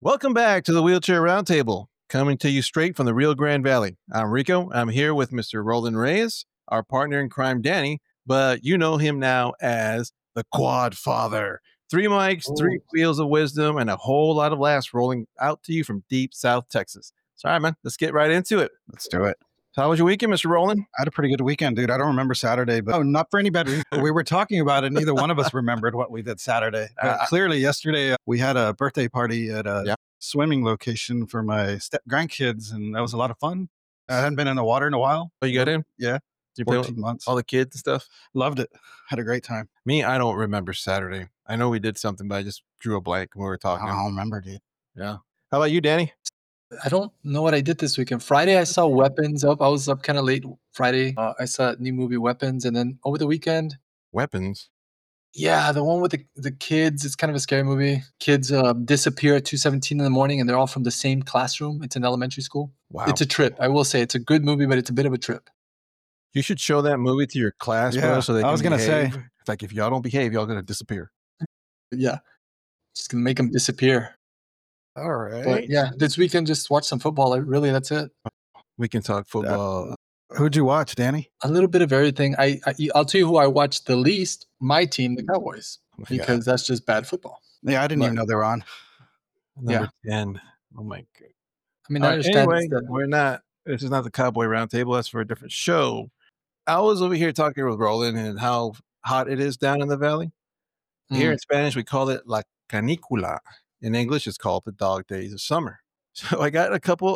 Welcome back to the Wheelchair Roundtable, coming to you straight from the Rio Grande Valley. I'm Rico. I'm here with Mr. Roland Reyes, our partner in crime, Danny, but you know him now as the Quad Father. 3 mics, 3 wheels of wisdom, and a whole lot of laughs rolling out to you from deep South Texas. Sorry, man. Let's get right into it. Let's do it. How was your weekend, Mr. Roland? I had a pretty good weekend, dude. I don't remember Saturday, but not for any bad reason. We were talking about it. Neither one of us remembered what we did Saturday. But clearly, yesterday, we had a birthday party at a swimming location for my grandkids, and that was a lot of fun. I hadn't been in the water in a while. Oh, you got in? Yeah. Did you play 14 months. All the kids and stuff? Loved it. Had a great time. Me, I don't remember Saturday. I know we did something, but I just drew a blank when we were talking. I don't remember, dude. Yeah. How about you, Danny? I don't know what I did this weekend. Friday, I saw Weapons up. I was up kind of late Friday. I saw a new movie, Weapons. And then over the weekend. Weapons? Yeah, the one with the kids. It's kind of a scary movie. Kids disappear at 2:17 in the morning, and they're all from the same classroom. It's an elementary school. Wow. It's a trip. I will say it's a good movie, but it's a bit of a trip. You should show that movie to your class, bro, so they can I was going to say. It's like, if y'all don't behave, y'all going to disappear. Yeah. Just going to make them disappear. All right. But yeah, this weekend, just watch some football. Really, that's it. We can talk football. Who'd you watch, Danny? A little bit of everything. I'll tell you who I watched the least. My team, the Cowboys, because that's just bad football. Yeah, I didn't even know they were on. Number 10. Oh, my God. I mean, I understand. Anyway, we're not. This is not the Cowboy Roundtable. That's for a different show. I was over here talking with Roland and how hot it is down in the valley. Here in Spanish, we call it La Canicula. In English, it's called the dog days of summer. So I got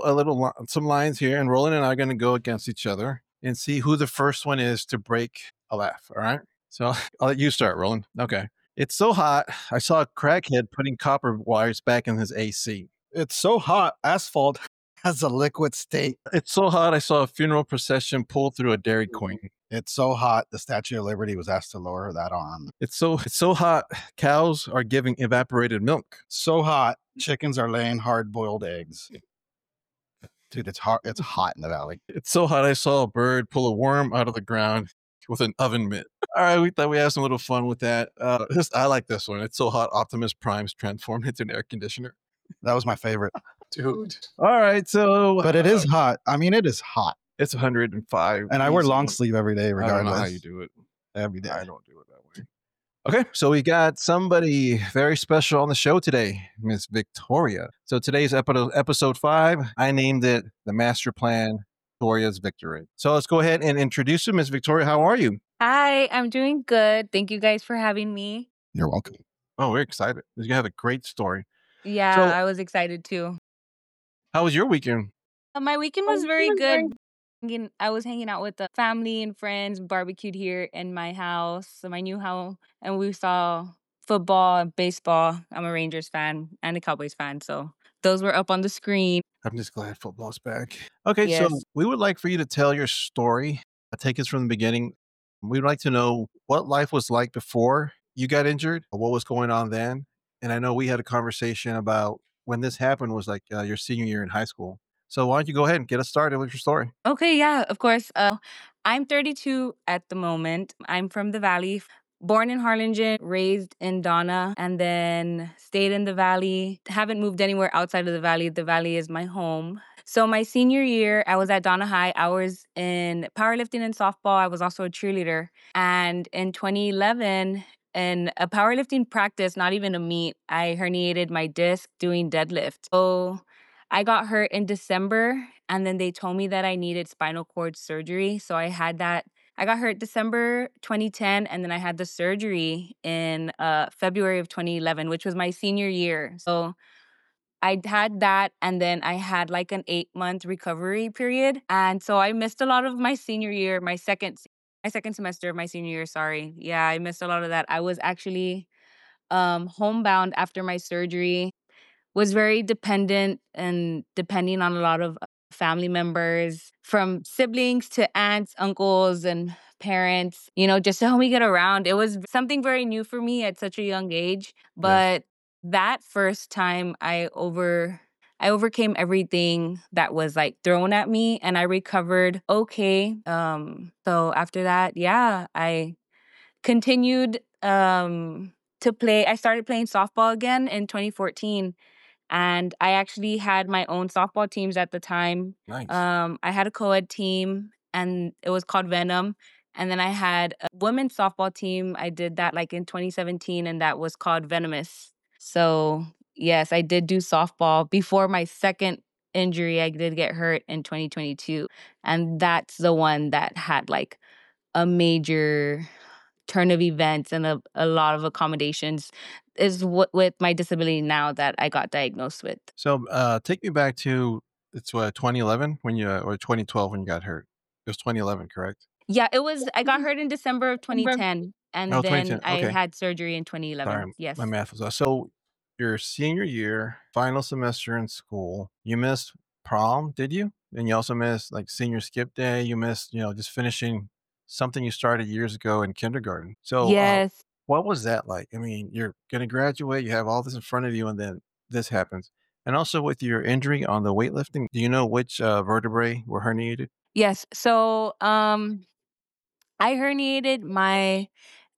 some lines here, and Roland and I are going to go against each other and see who the first one is to break a laugh. All right. So I'll let you start, Roland. Okay. It's so hot. I saw a crackhead putting copper wires back in his AC. It's so hot. Asphalt has a liquid state. It's so hot. I saw a funeral procession pull through a Dairy Queen. It's so hot. The Statue of Liberty was asked to lower that arm. It's so hot. Cows are giving evaporated milk. So hot. Chickens are laying hard-boiled eggs. Dude, it's hot. It's hot in the valley. It's so hot. I saw a bird pull a worm out of the ground with an oven mitt. All right, we thought we had some little fun with that. I like this one. It's so hot. Optimus Prime's transformed into an air conditioner. That was my favorite, dude. All right, so but it is hot. I mean, it is hot. It's 105, and I wear long sleeve every day, regardless. I don't know how you do it every day. I don't do it that way. Okay, so we got somebody very special on the show today, Miss Victoria. So today's episode 5, I named it The Master Plan, Victoria's Victory. So let's go ahead and introduce you, Miss Victoria. How are you? Hi, I'm doing good. Thank you guys for having me. You're welcome. Oh, we're excited. You have a great story. Yeah, I was excited too. How was your weekend? My weekend was very good. I was hanging out with the family and friends, barbecued here in my house, my new house, and we saw football and baseball. I'm a Rangers fan and a Cowboys fan, so those were up on the screen. I'm just glad football's back. Okay, yes. So we would like for you to tell your story. Take us from the beginning. We'd like to know what life was like before you got injured, what was going on then. And I know we had a conversation about when this happened was like your senior year in high school. So why don't you go ahead and get us started with your story? Okay, yeah, of course. I'm 32 at the moment. I'm from the Valley, born in Harlingen, raised in Donna, and then stayed in the Valley. Haven't moved anywhere outside of the Valley. The Valley is my home. So my senior year, I was at Donna High. I was in powerlifting and softball. I was also a cheerleader. And in 2011, in a powerlifting practice, not even a meet, I herniated my disc doing deadlift. So I got hurt in December, and then they told me that I needed spinal cord surgery. So I had that. I got hurt December 2010, and then I had the surgery in February of 2011, which was my senior year. So I had that, and then I had like an 8-month recovery period. And so I missed a lot of my senior year, my second semester of my senior year, sorry. Yeah, I missed a lot of that. I was actually homebound after my surgery, was very dependent and depending on a lot of family members, from siblings to aunts, uncles, and parents, just to help me get around. It was something very new for me at such a young age. But that first time I overcame everything that was like thrown at me, and I recovered okay. So after that, I continued to play. I started playing softball again in 2014. And I actually had my own softball teams at the time. Nice. I had a co-ed team and it was called Venom. And then I had a women's softball team. I did that like in 2017 and that was called Venomous. So yes, I did do softball before my second injury. I did get hurt in 2022. And that's the one that had like a major turn of events and a lot of accommodations is with my disability now that I got diagnosed with. So take me back to, it's what, 2011 when you, or 2012 when you got hurt. It was 2011, correct? Yeah, it was. I got hurt in December of 2010, and Oh, then 2010. I Okay. had surgery in 2011. Sorry, Yes. my math was off. So your senior year, final semester in school, you missed prom, did you? And you also missed like senior skip day. You missed, just finishing something you started years ago in kindergarten. So Yes. what was that like? I mean, you're going to graduate, you have all this in front of you, and then this happens. And also with your injury on the weightlifting, do you know which vertebrae were herniated? Yes. So, I herniated my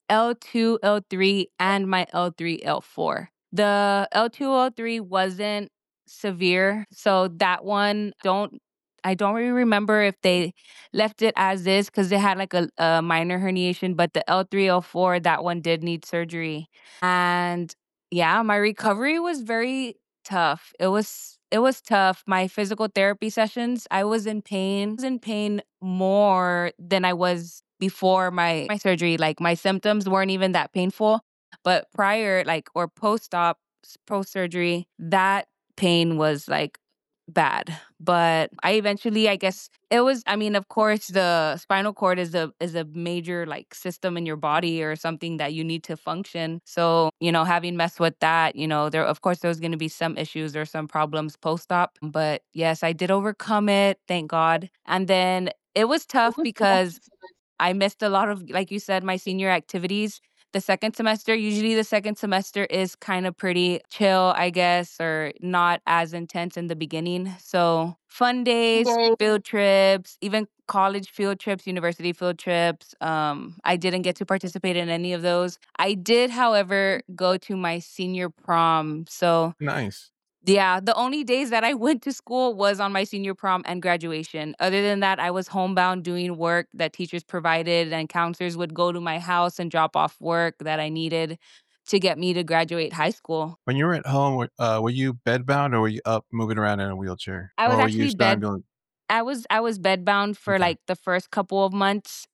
L2, L3, and my L3, L4. The L2, L3 wasn't severe, so that one I don't really remember if they left it as is because they had like a minor herniation, but the L3, L4, that one did need surgery. And yeah, my recovery was very tough. It was tough. My physical therapy sessions, I was in pain more than I was before my surgery. Like my symptoms weren't even that painful, but prior, like, or post-op, post-surgery, that pain was like bad. But I eventually, I guess it was, I mean, of course the spinal cord is a major like system in your body or something that you need to function. So, having messed with that, there of course there was going to be some issues or some problems post-op, but yes, I did overcome it, thank God. And then it was tough because I missed a lot of, like you said, my senior activities. Usually the second semester is kind of pretty chill, I guess, or not as intense in the beginning. So fun days, field trips, even college field trips, university field trips. I didn't get to participate in any of those. I did, however, go to my senior prom. So Nice. yeah, the only days that I went to school was on my senior prom and graduation. Other than that, I was homebound doing work that teachers provided, and counselors would go to my house and drop off work that I needed to get me to graduate high school. When you were at home, were you bedbound or were you up moving around in a wheelchair? I was Or were you actually bed ambulance? I was bedbound for Okay. like the first couple of months.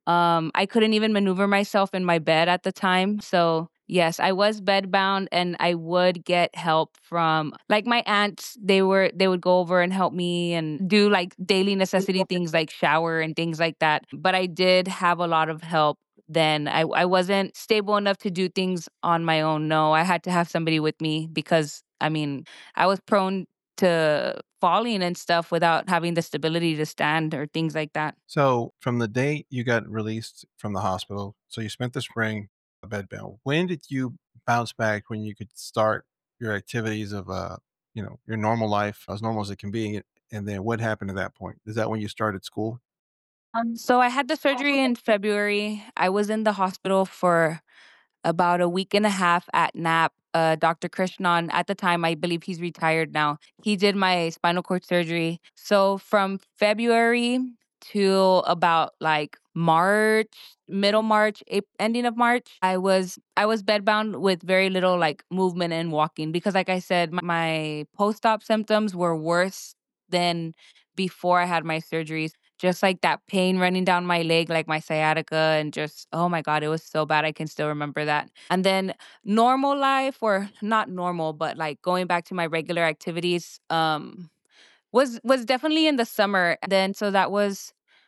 I couldn't even maneuver myself in my bed at the time. So yes, I was bedbound and I would get help from like my aunts. They would go over and help me and do like daily necessity things like shower and things like that. But I did have a lot of help then. I wasn't stable enough to do things on my own. No, I had to have somebody with me because I mean, I was prone to falling and stuff without having the stability to stand or things like that. So from the day you got released from the hospital, so you spent the spring bedbound. When did you bounce back when you could start your activities of your normal life, as normal as it can be? And then what happened at that point? Is that when you started school? So I had the surgery in February. I was in the hospital for about a week and a half at NAP. Dr. Krishnan, at the time, I believe he's retired now. He did my spinal cord surgery. So from February to about like March, middle March, ending of March, I was bedbound with very little like movement and walking because, like I said, my post-op symptoms were worse than before I had my surgeries. Just like that pain running down my leg, like my sciatica, and just, oh my God, it was so bad. I can still remember that. And then normal life, or not normal, but like going back to my regular activities, was definitely in the summer. Then so that was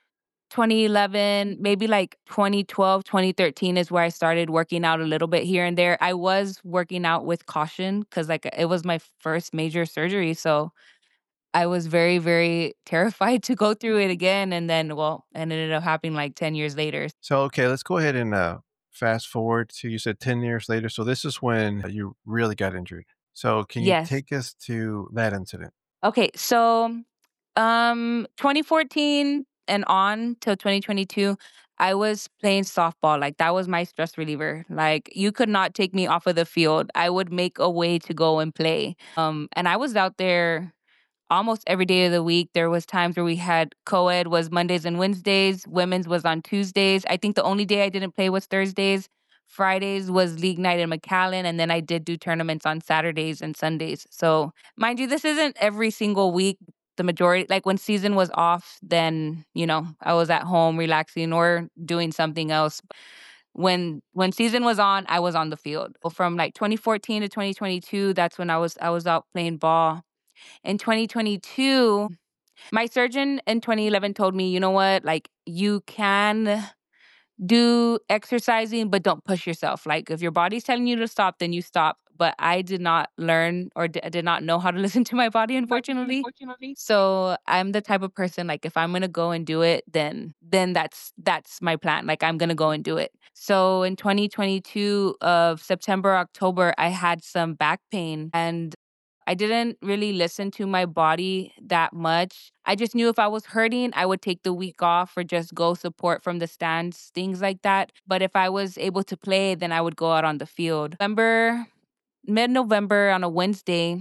2011, maybe like 2012, 2013 is where I started working out a little bit here and there. I was working out with caution because like it was my first major surgery. So I was very, very terrified to go through it again, and then, well, it ended up happening like 10 years later. So okay, let's go ahead and fast forward to, you said 10 years later. So this is when you really got injured. So can you Yes. take us to that incident? Okay, so 2014 and on till 2022, I was playing softball. Like, that was my stress reliever. Like, you could not take me off of the field. I would make a way to go and play. And I was out there almost every day of the week. There was times where we had co-ed was Mondays and Wednesdays. Women's was on Tuesdays. I think the only day I didn't play was Thursdays. Fridays was league night in McAllen, and then I did do tournaments on Saturdays and Sundays. So, mind you, this isn't every single week. The majority, like when season was off, then, I was at home relaxing or doing something else. When season was on, I was on the field. From like 2014 to 2022, that's when I was out playing ball. In 2022, my surgeon in 2011 told me, you know what, like, you can do exercising, but don't push yourself. Like, if your body's telling you to stop, then you stop. But I did not learn or did not know how to listen to my body, unfortunately. So I'm the type of person, like, if I'm gonna go and do it, then that's my plan. Like, I'm gonna go and do it. So in 2022 of September, October, I had some back pain, and I didn't really listen to my body that much. I just knew if I was hurting, I would take the week off or just go support from the stands, things like that. But if I was able to play, then I would go out on the field. Mid-November on a Wednesday,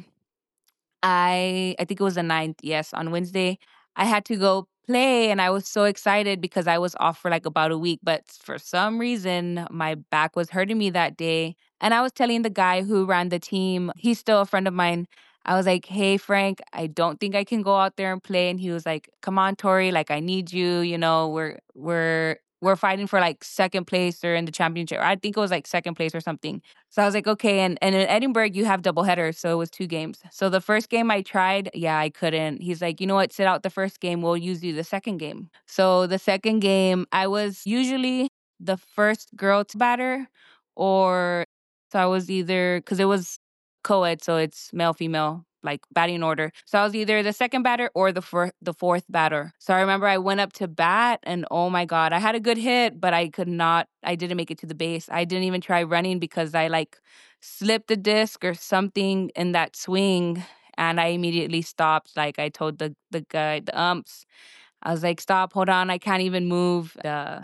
I think it was the 9th, yes, on Wednesday, I had to go play, and I was so excited because I was off for like about a week. But for some reason, my back was hurting me that day. And I was telling the guy who ran the team, he's still a friend of mine. I was like, hey, Frank, I don't think I can go out there and play. And he was like, come on, Tori, like, I need you. We're fighting for like second place or in the championship. I think it was like second place or something. So I was like, okay. And in Edinburgh, you have double headers. So it was 2 games. So the first game I tried, I couldn't. He's like, you know what? Sit out the first game. We'll use you the second game. So the second game, I was usually the first girl to batter, or so I was either, because it was co-ed, so it's male, female, like batting order. So I was either the second batter or the fourth batter. So I remember I went up to bat, and oh my God, I had a good hit, but I didn't make it to the base. I didn't even try running because I like slipped the disc or something in that swing, and I immediately stopped. Like, I told the guy, the umps, I was like, stop, hold on, I can't even move.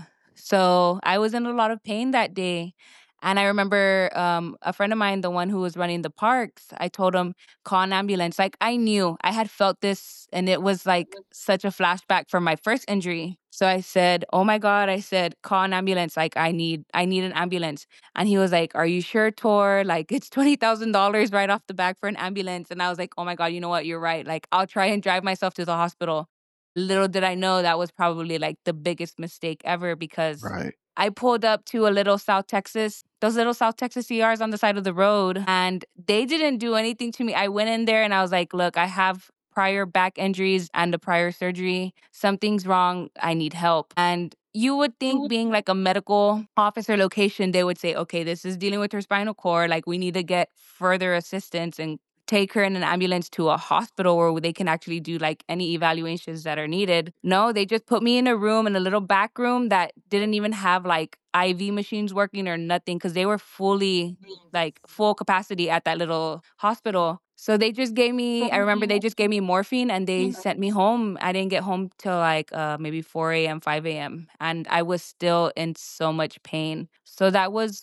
So I was in a lot of pain that day. And I remember a friend of mine, the one who was running the parks, I told him, call an ambulance. Like, I knew I had felt this, and it was like such a flashback from my first injury. So I said, oh my God, I said, call an ambulance. Like, I need an ambulance. And he was like, are you sure, Tor? Like, it's $20,000 right off the back for an ambulance. And I was like, oh my God, you know what? You're right. Like, I'll try and drive myself to the hospital. Little did I know that was probably like the biggest mistake ever, because Right. I pulled up to a little South Texas, those little South Texas ERs on the side of the road, and they didn't do anything to me. I went in there and I was like, look, I have prior back injuries and a prior surgery. Something's wrong. I need help. And you would think, being like a medical officer location, they would say, okay, this is dealing with her spinal cord. Like, we need to get further assistance and take her in an ambulance to a hospital where they can actually do like any evaluations that are needed. No, they just put me in a room, in a little back room that didn't even have like IV machines working or nothing, because they were fully like full capacity at that little hospital. So they just gave me, I remember they just gave me morphine and they sent me home. I didn't get home till like maybe 4 a.m., 5 a.m. And I was still in so much pain. So that was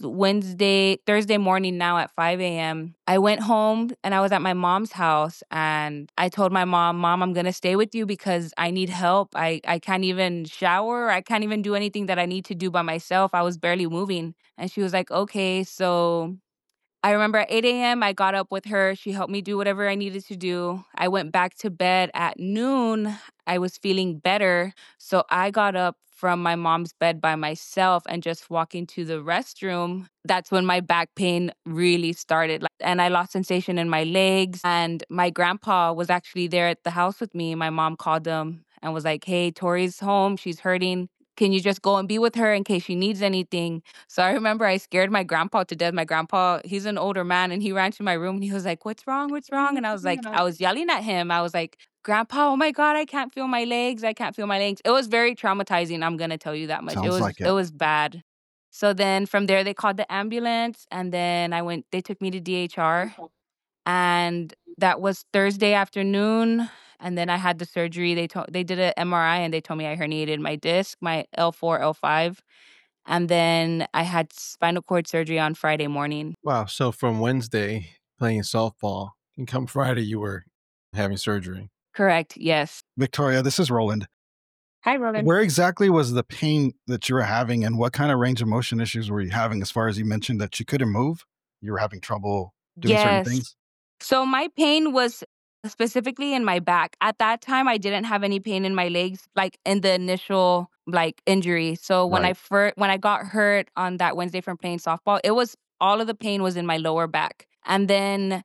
Thursday morning now at 5 a.m. I went home and I was at my mom's house, and I told my mom, I'm going to stay with you because I need help. I can't even shower. I can't even do anything that I need to do by myself. I was barely moving. And she was like, okay. So I remember at 8 a.m., I got up with her. She helped me do whatever I needed to do. I went back to bed at noon. I was feeling better. So I got up from my mom's bed by myself and just walking to the restroom. That's when my back pain really started. And I lost sensation in my legs. And my grandpa was actually there at the house with me. My mom called him and was like, hey, Tori's home. She's hurting. Can you just go and be with her in case she needs anything? So I remember I scared my grandpa to death. My grandpa, he's an older man, and he ran to my room and he was like, what's wrong? What's wrong? And I was like, I was yelling at him. I was like, Grandpa, oh my God, I can't feel my legs. I can't feel my legs. It was very traumatizing. I'm going to tell you that much. Sounds like it. It was bad. So then from there, they called the ambulance, and then they took me to DHR. And that was Thursday afternoon. And then I had the surgery. They did an MRI and they told me I herniated my disc, my L4, L5. And then I had spinal cord surgery on Friday morning. Wow. So from Wednesday playing softball, and come Friday, you were having surgery. Correct. Yes. Victoria, this is Roland. Hi, Roland. Where exactly was the pain that you were having, and what kind of range of motion issues were you having, as far as you mentioned that you couldn't move? You were having trouble doing certain things? So my pain was specifically in my back. At that time, I didn't have any pain in my legs, like in the initial injury. So when I got hurt on that Wednesday from playing softball, it was all of the pain was in my lower back. And then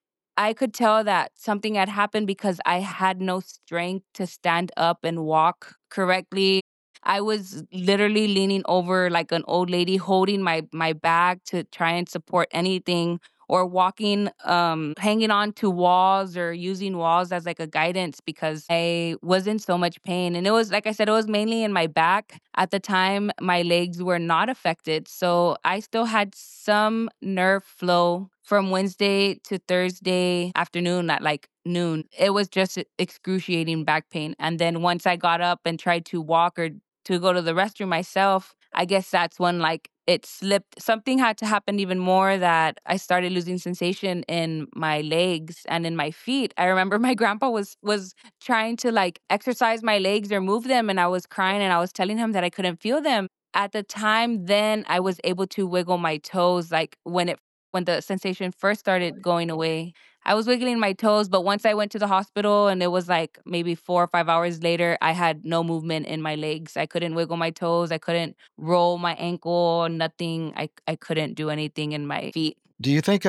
I could tell that something had happened because I had no strength to stand up and walk correctly. I was literally leaning over like an old lady, holding my bag to try and support anything, or walking, hanging on to walls or using walls as like a guidance because I was in so much pain. And it was, like I said, it was mainly in my back. At the time, my legs were not affected. So I still had some nerve flow from Wednesday to Thursday afternoon at like noon. It was just excruciating back pain. And then once I got up and tried to walk or to go to the restroom myself, I guess that's when like it slipped. Something had to happen even more, that I started losing sensation in my legs and in my feet. I remember my grandpa was trying to like exercise my legs or move them, and I was crying and I was telling him that I couldn't feel them. At the time, then I was able to wiggle my toes, like when the sensation first started going away. I was wiggling my toes, but once I went to the hospital and it was like maybe 4 or 5 hours later, I had no movement in my legs. I couldn't wiggle my toes. I couldn't roll my ankle, nothing. I couldn't do anything in my feet. Do you think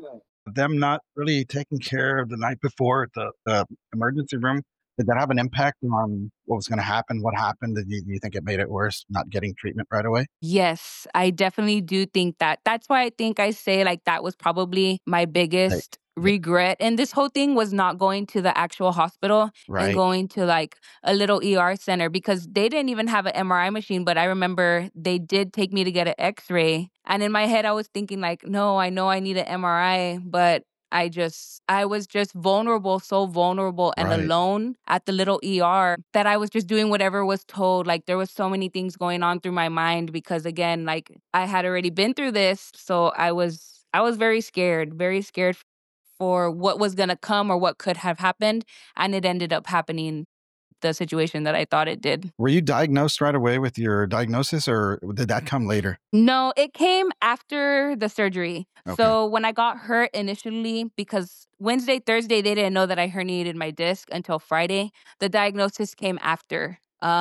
them not really taking care of the night before at the emergency room, did that have an impact on what was going to happen? What happened? Do you think it made it worse, not getting treatment right away? Yes, I definitely do think that. That's why I think I say like that was probably my biggest regret. And this whole thing was not going to the actual hospital and going to like a little ER center, because they didn't even have an MRI machine. But I remember they did take me to get an X-ray. And in my head, I was thinking like, no, I know I need an MRI, but I was just vulnerable, so vulnerable and alone at the little ER that I was just doing whatever was told. Like there was so many things going on through my mind because again, like I had already been through this. So I was very scared for what was going to come or what could have happened. And it ended up happening the situation that I thought it did. Were you diagnosed right away with your diagnosis, or did that come later? No, it came after the surgery. Okay. So when I got hurt initially, because Wednesday, Thursday, they didn't know that I herniated my disc until Friday. The diagnosis came after.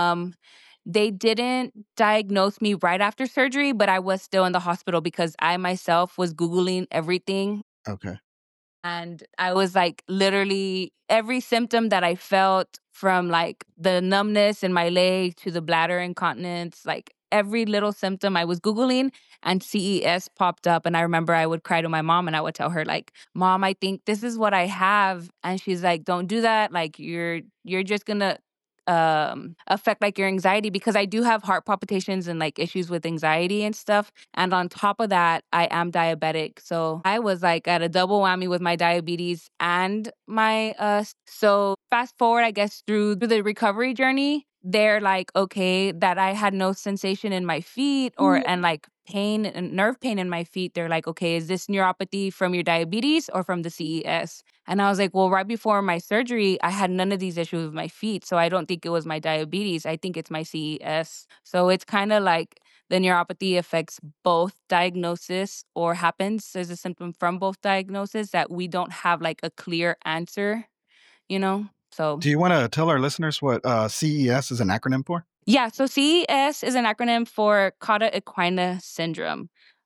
They didn't diagnose me right after surgery, but I was still in the hospital because I myself was Googling everything. Okay. And I was like, literally every symptom that I felt, from like the numbness in my leg to the bladder incontinence, like every little symptom I was Googling, and CES popped up. And I remember I would cry to my mom and I would tell her like, Mom, I think this is what I have. And she's like, don't do that. Like you're just gonna affect like your anxiety, because I do have heart palpitations and like issues with anxiety and stuff. And on top of that, I am diabetic. So I was like at a double whammy with my diabetes and my so fast forward, I guess, through the recovery journey, they're like, okay, that I had no sensation in my feet and like pain and nerve pain in my feet. They're like, okay, is this neuropathy from your diabetes or from the CES? And I was like, well, right before my surgery, I had none of these issues with my feet. So I don't think it was my diabetes. I think it's my CES. So it's kind of like the neuropathy affects both diagnosis, or happens as a symptom from both diagnoses, that we don't have like a clear answer, you know? So do you want to tell our listeners what CES is an acronym for? Yeah, so CES is an acronym for Cauda equina syndrome.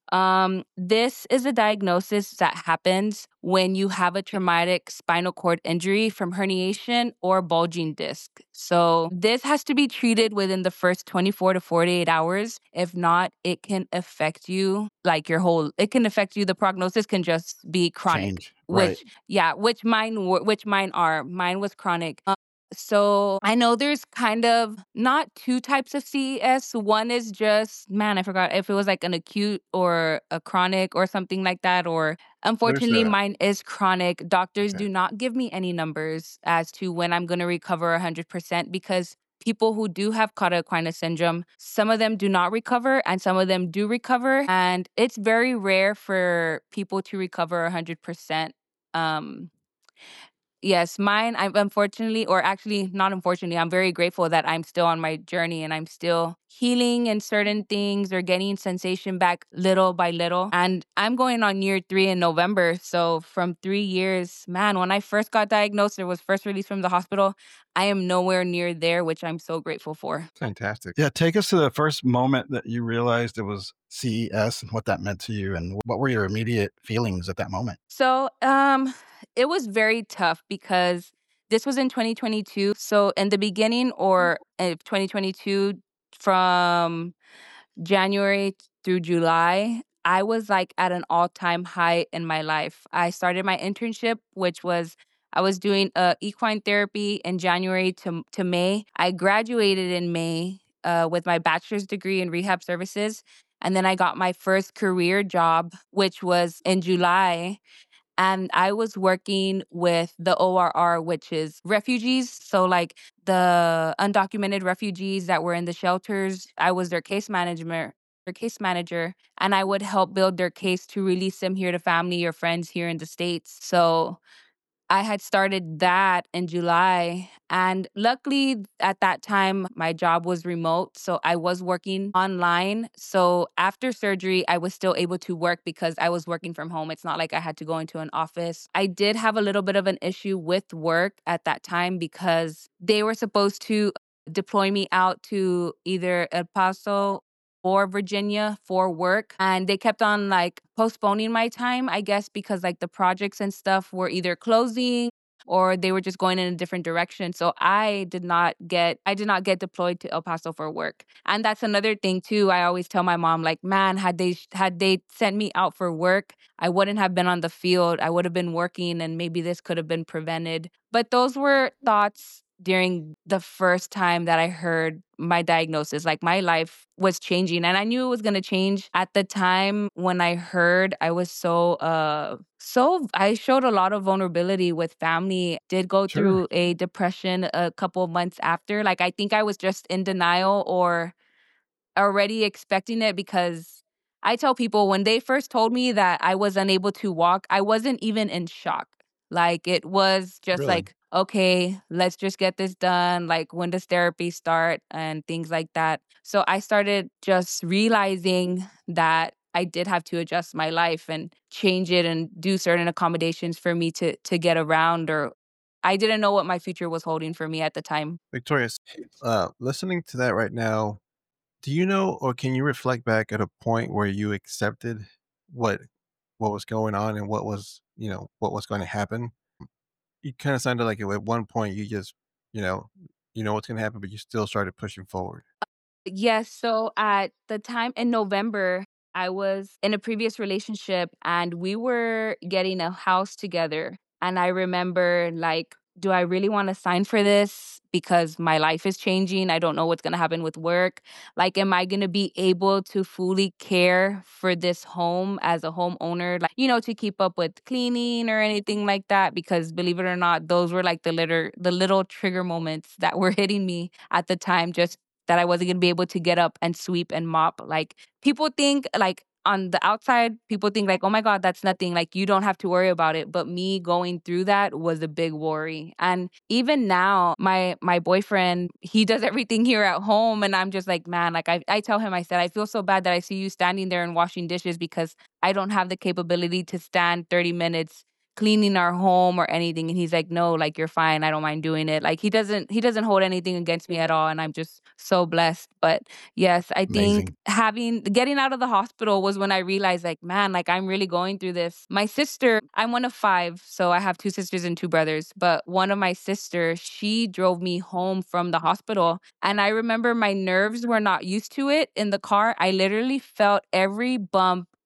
This is a diagnosis that happens when you have a traumatic spinal cord injury from herniation or bulging disc. So this has to be treated within the first 24 to 48 hours. If not, it can affect you like it can affect you. The prognosis can just be chronic. Change. Right. Which mine was chronic. So I know there's kind of not two types of CES. One is just, man, I forgot if it was like an acute or a chronic or something like that. Or unfortunately, mine is chronic. Doctors do not give me any numbers as to when I'm going to recover 100% because people who do have cauda equina syndrome, some of them do not recover and some of them do recover. And it's very rare for people to recover 100%. Yes, mine, I'm unfortunately, or actually not unfortunately, I'm very grateful that I'm still on my journey and I'm still healing in certain things or getting sensation back little by little. And I'm going on year 3 in November. So from 3 years, man, when I first got diagnosed or was first released from the hospital, I am nowhere near there, which I'm so grateful for. Fantastic. Yeah, take us to the first moment that you realized it was CES and what that meant to you, and what were your immediate feelings at that moment? So, it was very tough because this was in 2022. So in the beginning or of 2022, from January through July, I was like at an all-time high in my life. I started my internship, which was I was doing equine therapy in January to May. I graduated in May with my bachelor's degree in rehab services. And then I got my first career job, which was in July. And I was working with the ORR, which is refugees. So, like the undocumented refugees that were in the shelters, I was their case manager, and I would help build their case to release them here to family or friends here in the States. So, I had started that in July. And luckily, at that time, my job was remote. So I was working online. So after surgery, I was still able to work because I was working from home. It's not like I had to go into an office. I did have a little bit of an issue with work at that time because they were supposed to deploy me out to either El Paso or Virginia for work. And they kept on like postponing my time, I guess, because like the projects and stuff were either closing or they were just going in a different direction. So I did not get deployed to El Paso for work. And that's another thing too. I always tell my mom, like, man, had they sent me out for work, I wouldn't have been on the field. I would have been working and maybe this could have been prevented. But those were thoughts during the first time that I heard my diagnosis. Like my life was changing and I knew it was going to change. At the time when I heard, I was I showed a lot of vulnerability with family. Did go Sure. through a depression a couple of months after. Like I think I was just in denial or already expecting it because I tell people when they first told me that I was unable to walk, I wasn't even in shock. Like it was just Really? like, okay, let's just get this done. Like when does therapy start and things like that. So I started just realizing that I did have to adjust my life and change it and do certain accommodations for me to get around or I didn't know what my future was holding for me at the time. Victoria, listening to that right now, do you know or can you reflect back at a point where you accepted what what was going on and what was going to happen? You kind of sounded like at one point you just, you know, you know what's going to happen, but you still started pushing forward. Yes. So at the time in November, I was in a previous relationship and we were getting a house together. And I remember, like, do I really want to sign for this? Because my life is changing. I don't know what's going to happen with work. Like, am I going to be able to fully care for this home as a homeowner? Like, to keep up with cleaning or anything like that? Because believe it or not, those were like the little trigger moments that were hitting me at the time, just that I wasn't gonna be able to get up and sweep and mop. Like people think like on the outside, people think like, oh my God, that's nothing. Like you don't have to worry about it. But me going through that was a big worry. And even now, my boyfriend, he does everything here at home. And I'm just like, man, like I tell him, I said, I feel so bad that I see you standing there and washing dishes because I don't have the capability to stand 30 minutes cleaning our home or anything. And he's like, no, like you're fine, I don't mind doing it. Like he doesn't hold anything against me at all, and I'm just so blessed. But yes, I think Amazing. getting out of the hospital was when I realized, like, man, like I'm really going through this. My sister, I'm one of 5, so I have 2 sisters and 2 brothers, but one of my sisters, she drove me home from the hospital, and I remember my nerves were not used to it in the car. I literally felt every bump,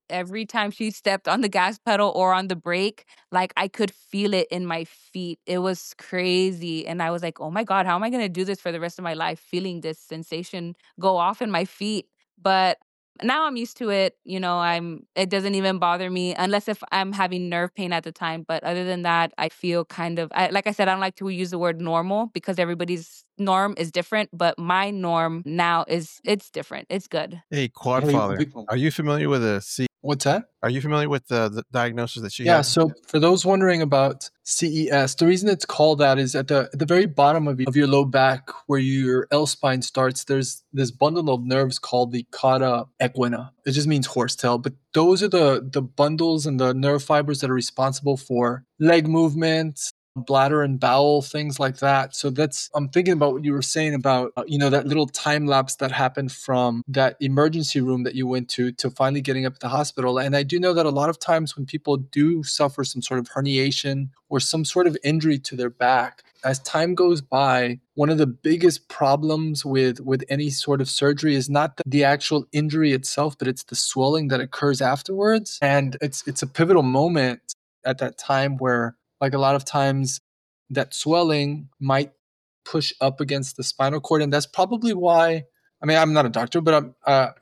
every time she stepped on the gas pedal or on the brake, like I could feel it in my feet. It was crazy. And I was like, oh my God, how am I going to do this for the rest of my life? Feeling this sensation go off in my feet. But now I'm used to it. It doesn't even bother me unless if I'm having nerve pain at the time. But other than that, I feel like I said, I don't like to use the word normal because everybody's norm is different. But my norm now it's different. It's good. Hey, Quadfather, are you familiar with What's that? Are you familiar with the diagnosis that she Yeah, had? so for those wondering about CES, the reason it's called that is at the very bottom of your low back where your L spine starts, there's this bundle of nerves called the cauda equina. It just means horsetail, but those are the bundles and the nerve fibers that are responsible for leg movement, bladder and bowel, things like that. So I'm thinking about what you were saying about, that little time lapse that happened from that emergency room that you went to finally getting up at the hospital. And I do know that a lot of times when people do suffer some sort of herniation or some sort of injury to their back, as time goes by, one of the biggest problems with any sort of surgery is not the actual injury itself, but it's the swelling that occurs afterwards. And it's a pivotal moment at that time where, like, a lot of times that swelling might push up against the spinal cord. And that's probably why, I mean, I'm not a doctor, but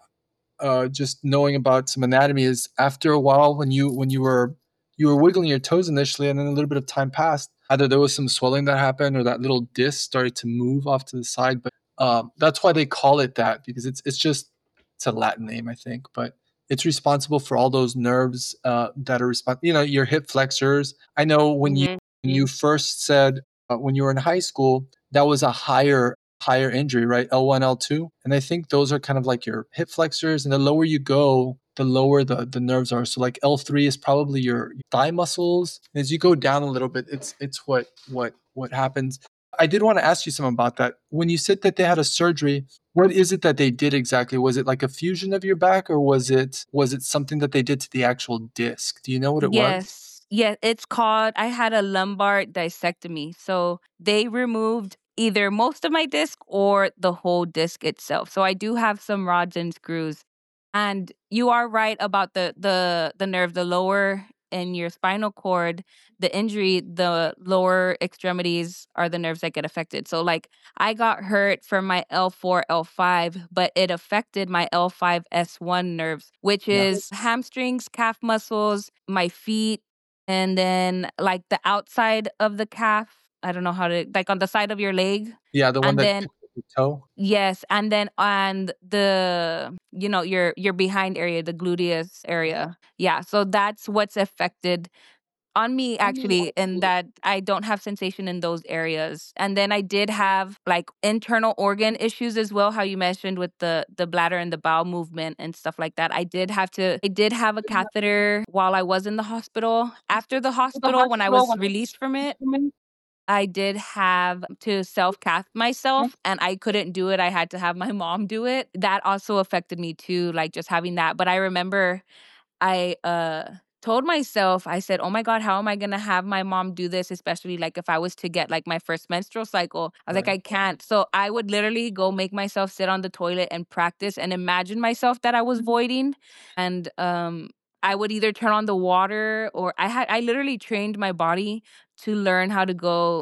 I'm just knowing about some anatomy is after a while when you were wiggling your toes initially and then a little bit of time passed, either there was some swelling that happened or that little disc started to move off to the side. But that's why they call it that, because it's a Latin name, I think, but it's responsible for all those nerves that are responsible. Your hip flexors. I know when you first said when you were in high school, that was a higher injury, right? L1, L2. And I think those are kind of like your hip flexors. And the lower you go, the lower the nerves are. So like L3 is probably your thigh muscles. As you go down a little bit, it's what happens. I did want to ask you something about that. When you said that they had a surgery, what is it that they did exactly? Was it like a fusion of your back, or was it something that they did to the actual disc? Do you know what it was? Yes. Yeah, it's called, I had a lumbar discectomy. So they removed either most of my disc or the whole disc itself. So I do have some rods and screws. And you are right about the nerve, the lower in your spinal cord, the injury, the lower extremities are the nerves that get affected. So like I got hurt from my L4, L5, but it affected my L5, S1 nerves, which is hamstrings, calf muscles, my feet, and then like the outside of the calf. I don't know how to, like on the side of your leg. Yeah, the one And that then picks up your toe. yes, and then on the your behind area, the gluteus area. Yeah, so that's what's affected on me actually, in that I don't have sensation in those areas. And then I did have like internal organ issues as well, how you mentioned with the bladder and the bowel movement and stuff like that. I did have a catheter while I was in the hospital. After the hospital, when I was released from it, I did have to self-cath myself and I couldn't do it. I had to have my mom do it. That also affected me too, like just having that. But I remember I told myself, I said, oh my God, how am I going to have my mom do this? Especially like if I was to get like my first menstrual cycle. I was like, I can't. So I would literally go make myself sit on the toilet and practice and imagine myself that I was voiding. And I would either turn on the water or I literally trained my body to learn how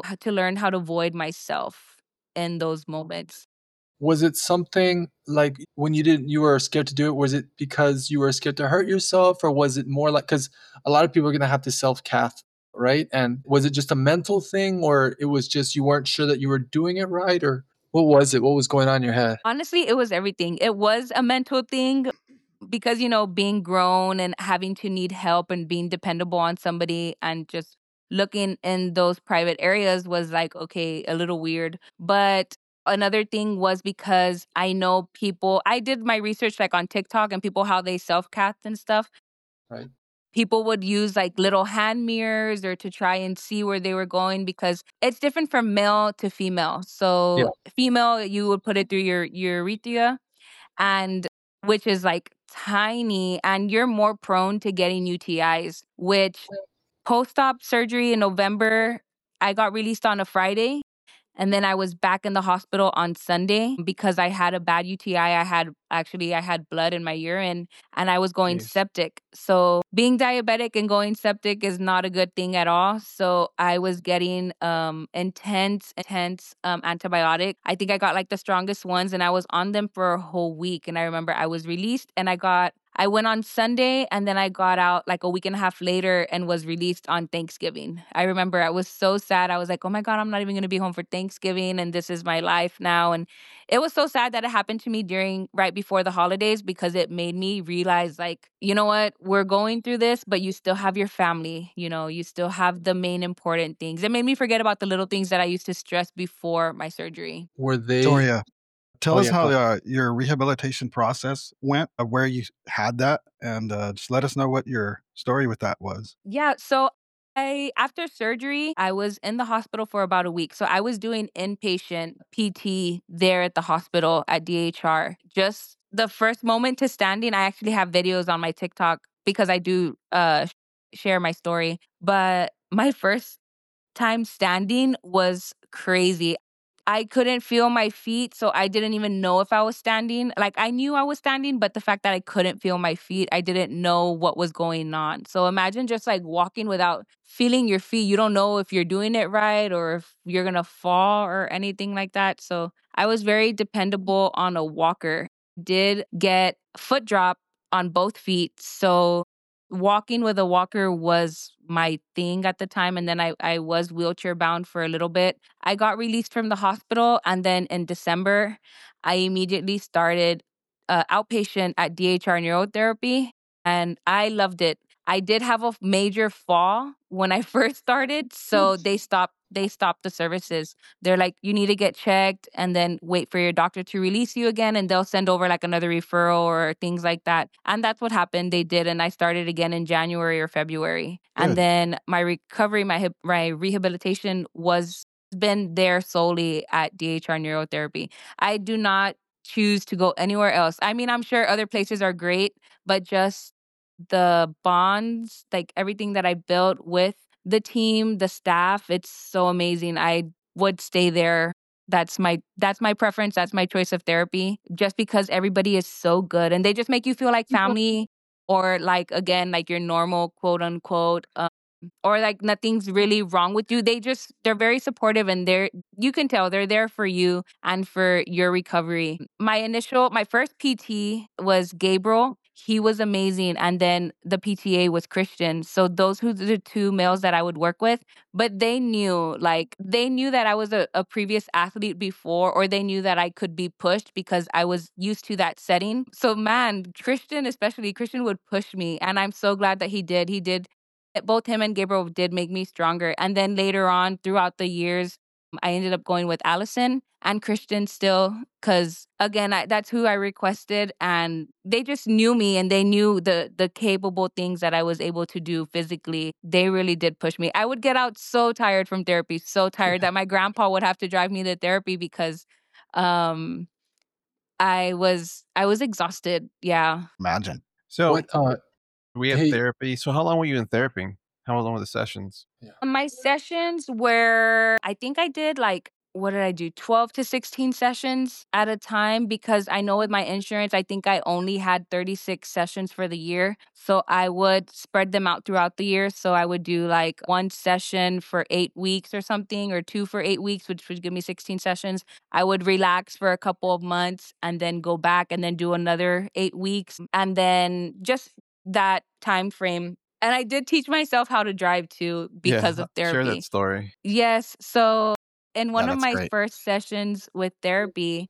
to void myself in those moments. Was it something like when you were scared to do it, was it because you were scared to hurt yourself, or was it more like, because a lot of people are going to have to self-cath, right? And was it just a mental thing, or it was just you weren't sure that you were doing it right, or what was it? What was going on in your head? Honestly, it was everything. It was a mental thing because, being grown and having to need help and being dependable on somebody and just looking in those private areas was like, okay, a little weird. But another thing was because I know people, I did my research like on TikTok and people, how they self-cath and stuff. Right. People would use like little hand mirrors or to try and see where they were going because it's different from male to female. So female, you would put it through your urethra, and which is like tiny, and you're more prone to getting UTIs, which post-op surgery in November, I got released on a Friday. And then I was back in the hospital on Sunday because I had a bad UTI. I had blood in my urine and I was going septic. So being diabetic and going septic is not a good thing at all. So I was getting intense antibiotic. I think I got like the strongest ones and I was on them for a whole week. And I remember I was released and I went on Sunday and then I got out like a week and a half later and was released on Thanksgiving. I remember I was so sad. I was like, oh my God, I'm not even going to be home for Thanksgiving and this is my life now. And it was so sad that it happened to me right before the holidays because it made me realize like, you know what, we're going through this, but you still have your family, you still have the main important things. It made me forget about the little things that I used to stress before my surgery. Were they... Victoria, tell us how your rehabilitation process went, where you had that, and just let us know what your story with that was. Yeah, so after surgery, I was in the hospital for about a week. So I was doing inpatient PT there at the hospital at DHR. Just the first moment to standing, I actually have videos on my TikTok because I do share my story. But my first time standing was crazy. I couldn't feel my feet, so I didn't even know if I was standing. Like, I knew I was standing, but the fact that I couldn't feel my feet, I didn't know what was going on. So imagine just like walking without feeling your feet. You don't know if you're doing it right or if you're gonna fall or anything like that. So I was very dependable on a walker. Did get foot drop on both feet. So walking with a walker was my thing at the time. And then I was wheelchair bound for a little bit. I got released from the hospital. And then in December, I immediately started outpatient at DHR Neurotherapy. And I loved it. I did have a major fall when I first started. So they stopped the services. They're like, you need to get checked and then wait for your doctor to release you again. And they'll send over like another referral or things like that. And that's what happened. They did. And I started again in January or February. Good. And then my recovery, my rehabilitation was been there solely at DHR Neurotherapy. I do not choose to go anywhere else. I mean, I'm sure other places are great, but just the bonds, like everything that I built with the team, the staff, it's so amazing. I would stay there. That's my preference. That's my choice of therapy just because everybody is so good and they just make you feel like family or like, again, like your normal quote unquote, or like nothing's really wrong with you. They're very supportive and you can tell they're there for you and for your recovery. My first PT was Gabriel. He was amazing. And then the PTA was Christian. So those were the two males that I would work with. But they knew that I was a previous athlete before, or they knew that I could be pushed because I was used to that setting. So man, Christian would push me. And I'm so glad that he did. Both him and Gabriel did make me stronger. And then later on, throughout the years, I ended up going with Allison and Christian still, because again, that's who I requested. And they just knew me and they knew the capable things that I was able to do physically. They really did push me. I would get out so tired from therapy, so tired that my grandpa would have to drive me to therapy because I was exhausted. Yeah. Imagine. So we have therapy. So how long were you in therapy? How long were the sessions? Yeah. My sessions were, I think I did like, what did I do? 12 to 16 sessions at a time because I know with my insurance, I think I only had 36 sessions for the year. So I would spread them out throughout the year. So I would do like one session for 8 weeks or something, or 2 for 8 weeks, which would give me 16 sessions. I would relax for a couple of months and then go back and then do another 8 weeks. And then just that time frame. And I did teach myself how to drive too because of therapy. Share that story. Yes. So in one of my first sessions with therapy,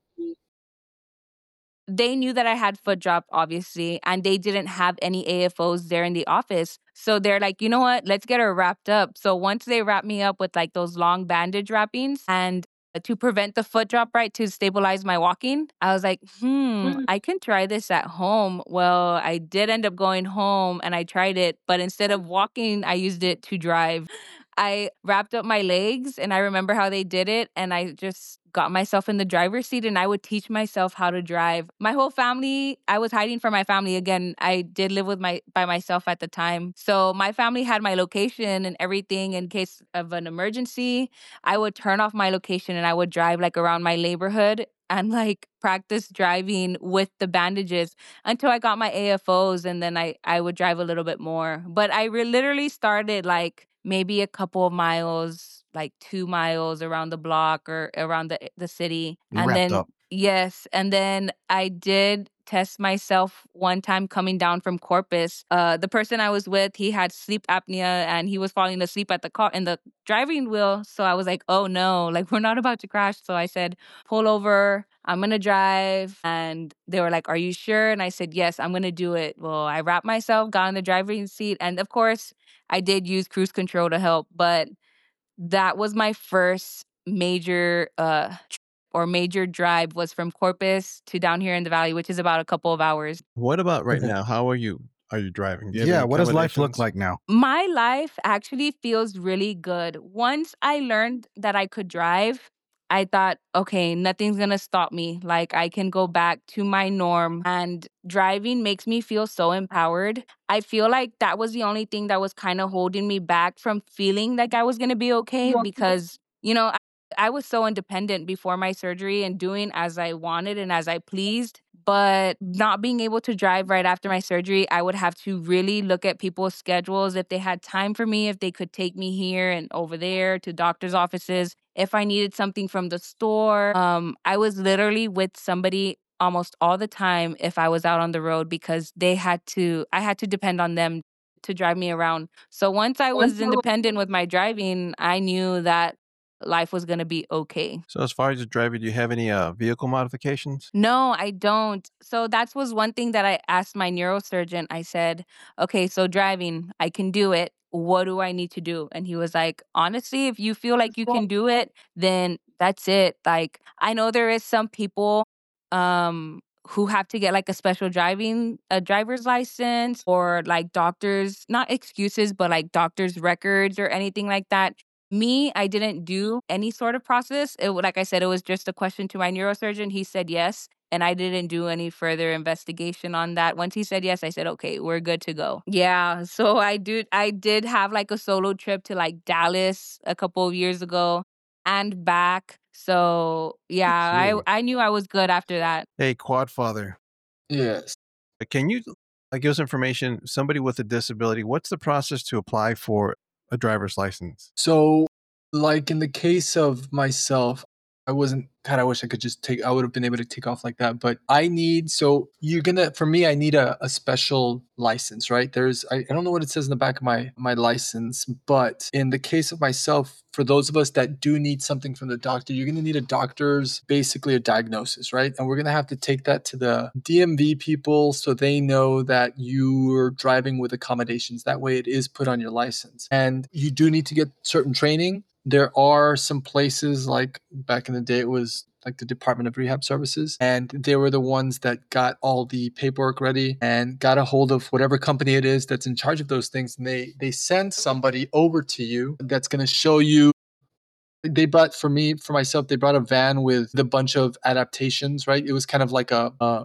they knew that I had foot drop, obviously, and they didn't have any AFOs there in the office. So they're like, you know what? Let's get her wrapped up. So once they wrapped me up with like those long bandage wrappings and to prevent the foot drop, right, to stabilize my walking, I was like, I can try this at home. Well, I did end up going home and I tried it, but instead of walking, I used it to drive. I wrapped up my legs and I remember how they did it. And I just got myself in the driver's seat and I would teach myself how to drive. My whole family, I was hiding from my family. Again, I did live by myself at the time. So my family had my location and everything in case of an emergency. I would turn off my location and I would drive like around my neighborhood and like practice driving with the bandages until I got my AFOs, and then I would drive a little bit more. But I literally started like maybe a couple of miles, like 2 miles around the block or around the city. You And wrapped then up. yes, and then I did test myself one time coming down from Corpus. The person I was with, he had sleep apnea and he was falling asleep at the car in the driving wheel. So I was like, oh no, like we're not about to crash. So I said, pull over, I'm going to drive. And they were like, are you sure? And I said, yes, I'm going to do it. Well, I wrapped myself, got in the driving seat. And of course, I did use cruise control to help. But that was my first major major drive was from Corpus to down here in the valley, which is about a couple of hours. What about right Okay. now? How are you? Are you driving? Do you have Yeah, any what does life look accommodations? like now? My life actually feels really good. Once I learned that I could drive, I thought, okay, nothing's gonna stop me. Like, I can go back to my norm. And driving makes me feel so empowered. I feel like that was the only thing that was kind of holding me back from feeling like I was gonna be okay because, I was so independent before my surgery and doing as I wanted and as I pleased. But not being able to drive right after my surgery, I would have to really look at people's schedules if they had time for me, if they could take me here and over there to doctor's offices, if I needed something from the store. I was literally with somebody almost all the time if I was out on the road because I had to depend on them to drive me around. So once I was independent with my driving, I knew that life was going to be okay. So as far as the driving, do you have any vehicle modifications? No, I don't. So that was one thing that I asked my neurosurgeon. I said, okay, so driving, I can do it. What do I need to do? And he was like, honestly, if you feel like you can do it, then that's it. Like, I know there is some people who have to get like a driver's license or like doctors, not excuses, but like doctor's records or anything like that. Me, I didn't do any sort of process. Like I said, it was just a question to my neurosurgeon. He said yes, and I didn't do any further investigation on that. Once he said yes, I said, okay, we're good to go. Yeah, so I did have like a solo trip to like Dallas a couple of years ago and back. So yeah, Cool. I knew I was good after that. Hey, quad father, Yes. can you give us information? Somebody with a disability, what's the process to apply for a driver's license? So, like in the case of myself, I wasn't, God, I wish I could I would have been able to take off like that. But for me, I need a special license, right? I don't know what it says in the back of my license, but in the case of myself, for those of us that do need something from the doctor, you're going to need basically a diagnosis, right? And we're going to have to take that to the DMV people so they know that you're driving with accommodations. That way it is put on your license. And you do need to get certain training. There are some places like back in the day, it was like the Department of Rehab Services, and they were the ones that got all the paperwork ready and got a hold of whatever company it is that's in charge of those things. And they send somebody over to you that's going to show you. They brought for myself, they brought a van with a bunch of adaptations, right? It was kind of like a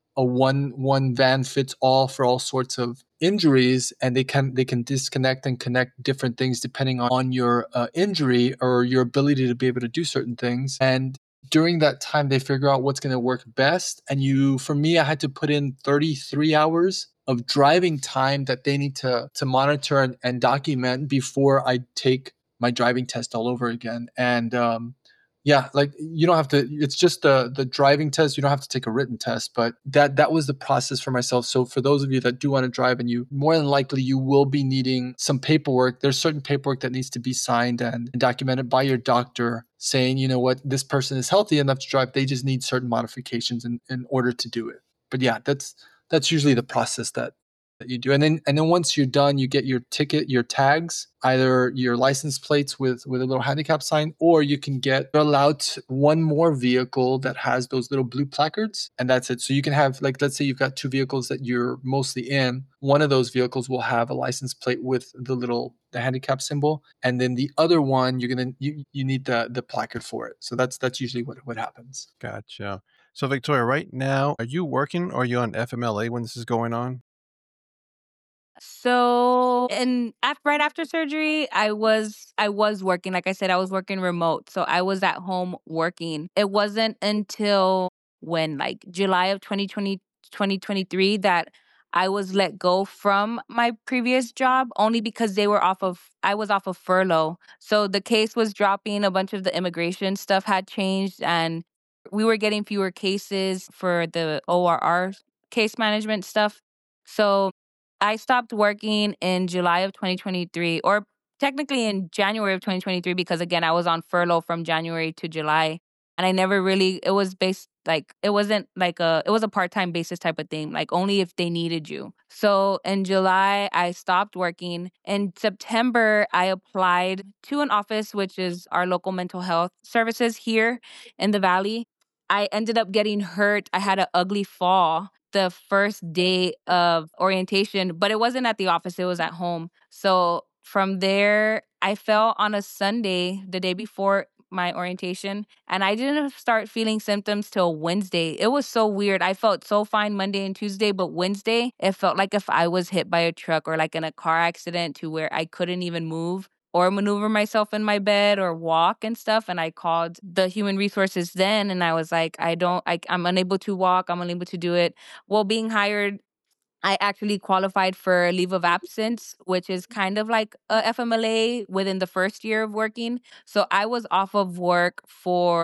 one van fits all for all sorts of injuries, and they can disconnect and connect different things depending on your injury or your ability to be able to do certain things. And during that time, they figure out what's going to work best. And for me, I had to put in 33 hours of driving time that they need to monitor and document before I take my driving test all over again. And yeah, like you don't have to. It's just the driving test. You don't have to take a written test, but that was the process for myself. So for those of you that do want to drive, and you more than likely you will be needing some paperwork. There's certain paperwork that needs to be signed and documented by your doctor, saying, you know what, this person is healthy enough to drive. They just need certain modifications in order to do it. But yeah, that's usually the process that that you do. And then once you're done, you get your ticket, your tags, either your license plates with a little handicap sign, or you're allowed one more vehicle that has those little blue placards, and that's it. So you can have, like, let's say you've got two vehicles that you're mostly in. One of those vehicles will have a license plate with the handicap symbol, and then the other one you need the placard for it. So that's usually what happens. Gotcha. So Victoria, right now, are you working or are you on FMLA when this is going on? So, and right after surgery, I was working. Like I said, I was working remote. So I was at home working. It wasn't until like July of 2023 that I was let go from my previous job, only because I was off of furlough. So the case was dropping, a bunch of the immigration stuff had changed, and we were getting fewer cases for the ORR case management stuff. So I stopped working in July of 2023, or technically in January of 2023, because again, I was on furlough from January to July. And I never really, it was it wasn't like it was a part-time basis type of thing, like only if they needed you. So in July, I stopped working. In September, I applied to an office, which is our local mental health services here in the Valley. I ended up getting hurt. I had an ugly fall the first day of orientation, but it wasn't at the office, it was at home. So from there, I fell on a Sunday, the day before my orientation, and I didn't start feeling symptoms till Wednesday. It was so weird. I felt so fine Monday and Tuesday, but Wednesday, it felt like if I was hit by a truck or like in a car accident, to where I couldn't even move or maneuver myself in my bed or walk and stuff. And I called the human resources then, and I was like, I'm unable to walk. I'm unable to do it. Well, being hired, I actually qualified for leave of absence, which is kind of like a FMLA within the first year of working. So I was off of work for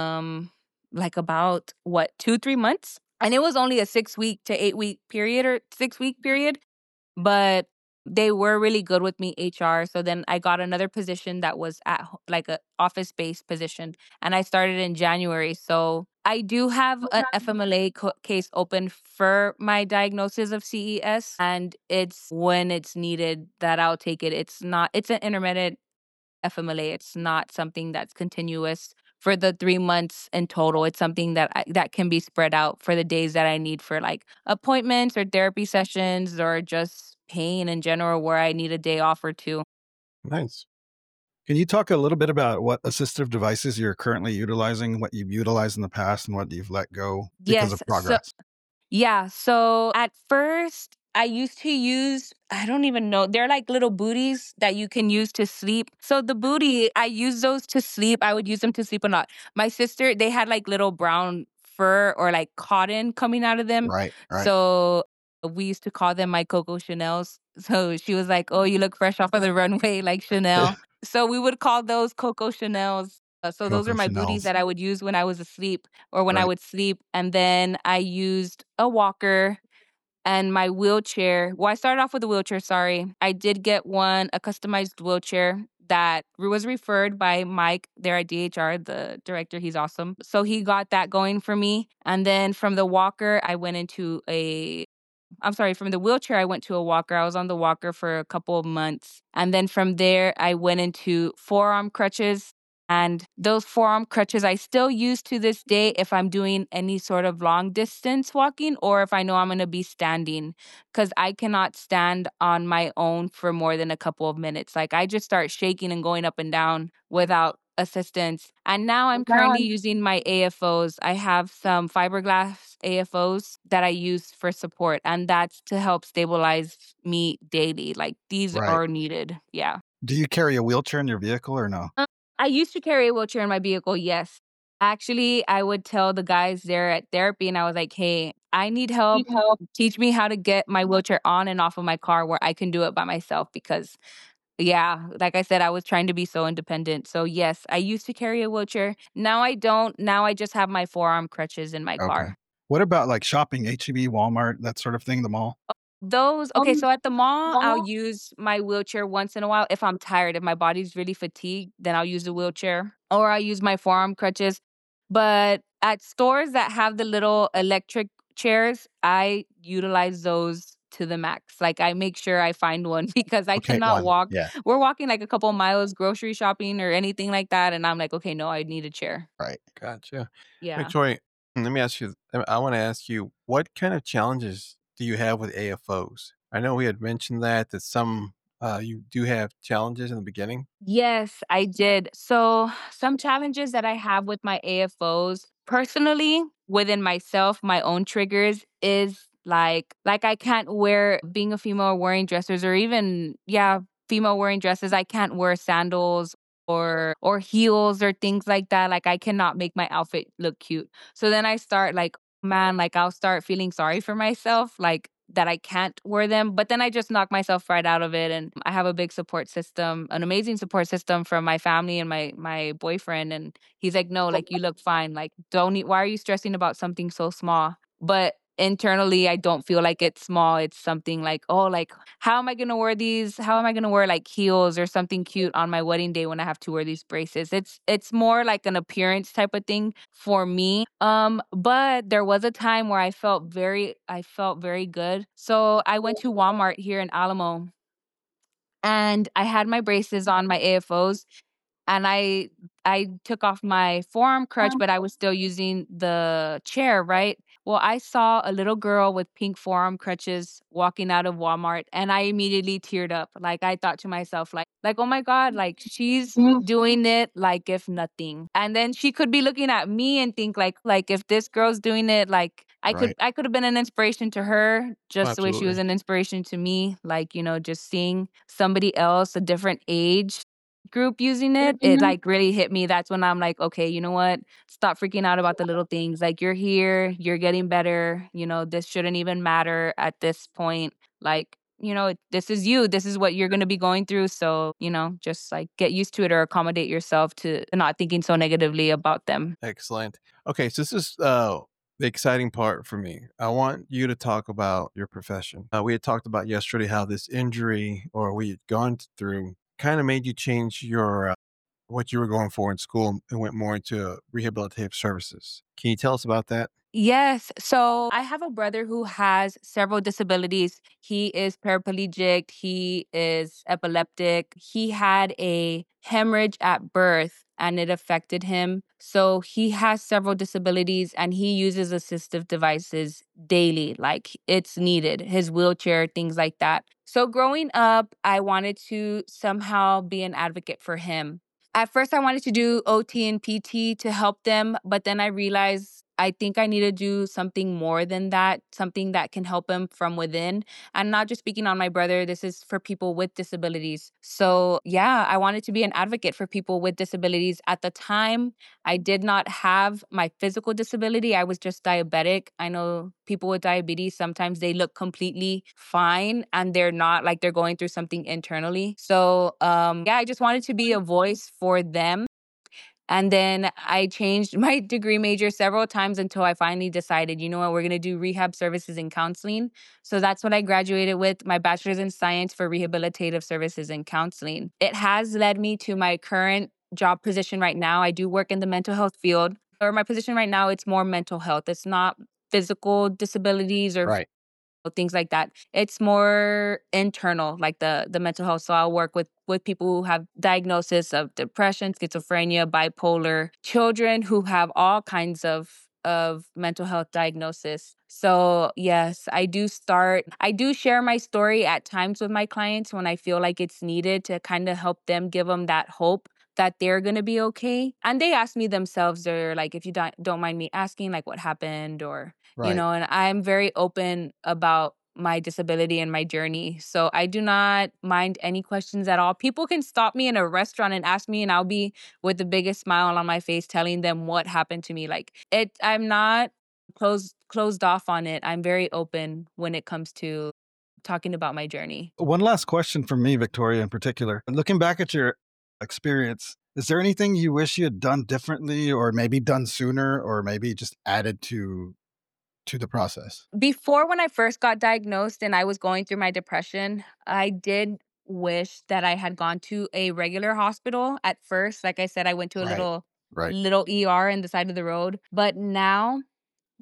like about 2-3 months. And it was only a 6-week to 8-week period, or 6-week period. But they were really good with me, HR. So then I got another position that was like a office-based position, and I started in January. So I do have an FMLA case open for my diagnosis of CES, and it's when it's needed that I'll take it. It's an intermittent FMLA. It's not something that's continuous for the 3 months in total. It's something that can be spread out for the days that I need for like appointments or therapy sessions or just pain in general, where I need a day off or two. Nice. Can you talk a little bit about what assistive devices you're currently utilizing, what you've utilized in the past, and what you've let go because of progress? Yeah. So at first, I used to use, I don't even know, they're like little booties that you can use to sleep. So the booty, I use those to sleep. I would use them to sleep a lot. My sister, they had like little brown fur or like cotton coming out of them. Right. So we used to call them my Coco Chanels. So she was like, "Oh, you look fresh off of the runway like Chanel." So we would call those Coco Chanels. So those are Coco my booties Chanels. that I would use when I was asleep or when I Right. would sleep. And then I used a walker and my wheelchair. Well, I started off with a wheelchair, sorry. I did get a customized wheelchair that was referred by Mike there at DHR, the director. He's awesome. So he got that going for me. And then from the walker, from the wheelchair, I went to a walker. I was on the walker for a couple of months. And then from there, I went into forearm crutches. And those forearm crutches I still use to this day if I'm doing any sort of long distance walking or if I know I'm going to be standing, because I cannot stand on my own for more than a couple of minutes. Like I just start shaking and going up and down without assistance. And now I'm currently using my AFOs. I have some fiberglass AFOs that I use for support, and that's to help stabilize me daily. Like these are needed. Yeah. Do you carry a wheelchair in your vehicle or no? I used to carry a wheelchair in my vehicle, yes. Actually, I would tell the guys there at therapy, and I was like, "Hey, I need help. Teach me how to get my wheelchair on and off of my car where I can do it by myself." Because, yeah, like I said, I was trying to be so independent. So, yes, I used to carry a wheelchair. Now I don't. Now I just have my forearm crutches in my car. What about like shopping, HEB, Walmart, that sort of thing, the mall? Okay, so at the mall, I'll use my wheelchair once in a while. If I'm tired, if my body's really fatigued, then I'll use the wheelchair or I'll use my forearm crutches. But at stores that have the little electric chairs, I utilize those to the max. Like I make sure I find one because I cannot walk. Yeah. We're walking like a couple miles grocery shopping or anything like that. And I'm like, okay, no, I need a chair. Right. Gotcha. Yeah. Victoria, let me ask you, I want to ask you, what kind of challenges do you have with AFOs? I know we had mentioned that some, you do have challenges in the beginning. Yes, I did. So some challenges that I have with my AFOs personally within myself, my own triggers is like I can't wear being a female wearing dresses or even female wearing dresses. I can't wear sandals or heels or things like that. Like I cannot make my outfit look cute. So then I start like man, like I'll start feeling sorry for myself, like that I can't wear them. But then I just knock myself right out of it. And I have a big support system, an amazing support system from my family and my boyfriend. And he's like, no, like you look fine. Like why are you stressing about something so small? But internally, I don't feel like it's small. It's something like, oh, like how am I gonna wear these? How am I gonna wear like heels or something cute on my wedding day when I have to wear these braces? It's more like an appearance type of thing for me. But there was a time where I felt very good. So I went to Walmart here in Alamo and I had my braces on, my AFOs, and I took off my forearm crutch, but I was still using the chair, right? Well, I saw a little girl with pink forearm crutches walking out of Walmart, and I immediately teared up. Like I thought to myself, like oh my God, like she's doing it like if nothing. And then she could be looking at me and think like if this girl's doing it, like I could have been an inspiration to her just the way she was an inspiration to me. Like, just seeing somebody else, a different age group using it like really hit me. That's when I'm like, okay, you know what? Stop freaking out about the little things. Like you're here, you're getting better. This shouldn't even matter at this point. Like, this is you. This is what you're going to be going through. So, just like get used to it or accommodate yourself to not thinking so negatively about them. Excellent. Okay, so this is the exciting part for me. I want you to talk about your profession. We had talked about yesterday how this injury or we had gone through kind of made you change your what you were going for in school and went more into rehabilitative services. Can you tell us about that? Yes. So I have a brother who has several disabilities. He is paraplegic. He is epileptic. He had a hemorrhage at birth and it affected him. So he has several disabilities and he uses assistive devices daily, like it's needed, his wheelchair, things like that. So growing up, I wanted to somehow be an advocate for him. At first, I wanted to do OT and PT to help them, but then I realized I think I need to do something more than that, something that can help them from within. And not just speaking on my brother, this is for people with disabilities. So, yeah, I wanted to be an advocate for people with disabilities. At the time, I did not have my physical disability. I was just diabetic. I know people with diabetes, sometimes they look completely fine and they're not, like they're going through something internally. So, I just wanted to be a voice for them. And then I changed my degree major several times until I finally decided, you know what, we're going to do rehab services and counseling. So that's what I graduated with, my bachelor's in science for rehabilitative services and counseling. It has led me to my current job position right now. I do work in the mental health field. Or my position right now, it's more mental health. It's not physical disabilities or things like that. It's more internal, like the mental health. So I'll work with people who have diagnosis of depression, schizophrenia, bipolar, children who have all kinds of mental health diagnosis. So yes, I do share my story at times with my clients when I feel like it's needed to kind of help them, give them that hope that they're going to be okay. And they ask me themselves, they're like, if you don't mind me asking, like what happened or, and I'm very open about my disability and my journey. So I do not mind any questions at all. People can stop me in a restaurant and ask me and I'll be with the biggest smile on my face telling them what happened to me. Like I'm not closed off on it. I'm very open when it comes to talking about my journey. One last question from me, Victoria, in particular. Looking back at your experience, is there anything you wish you had done differently or maybe done sooner or maybe just added to the process? Before, when I first got diagnosed and I was going through my depression, I did wish that I had gone to a regular hospital at first. Like I said, I went to a little ER in the side of the road. But now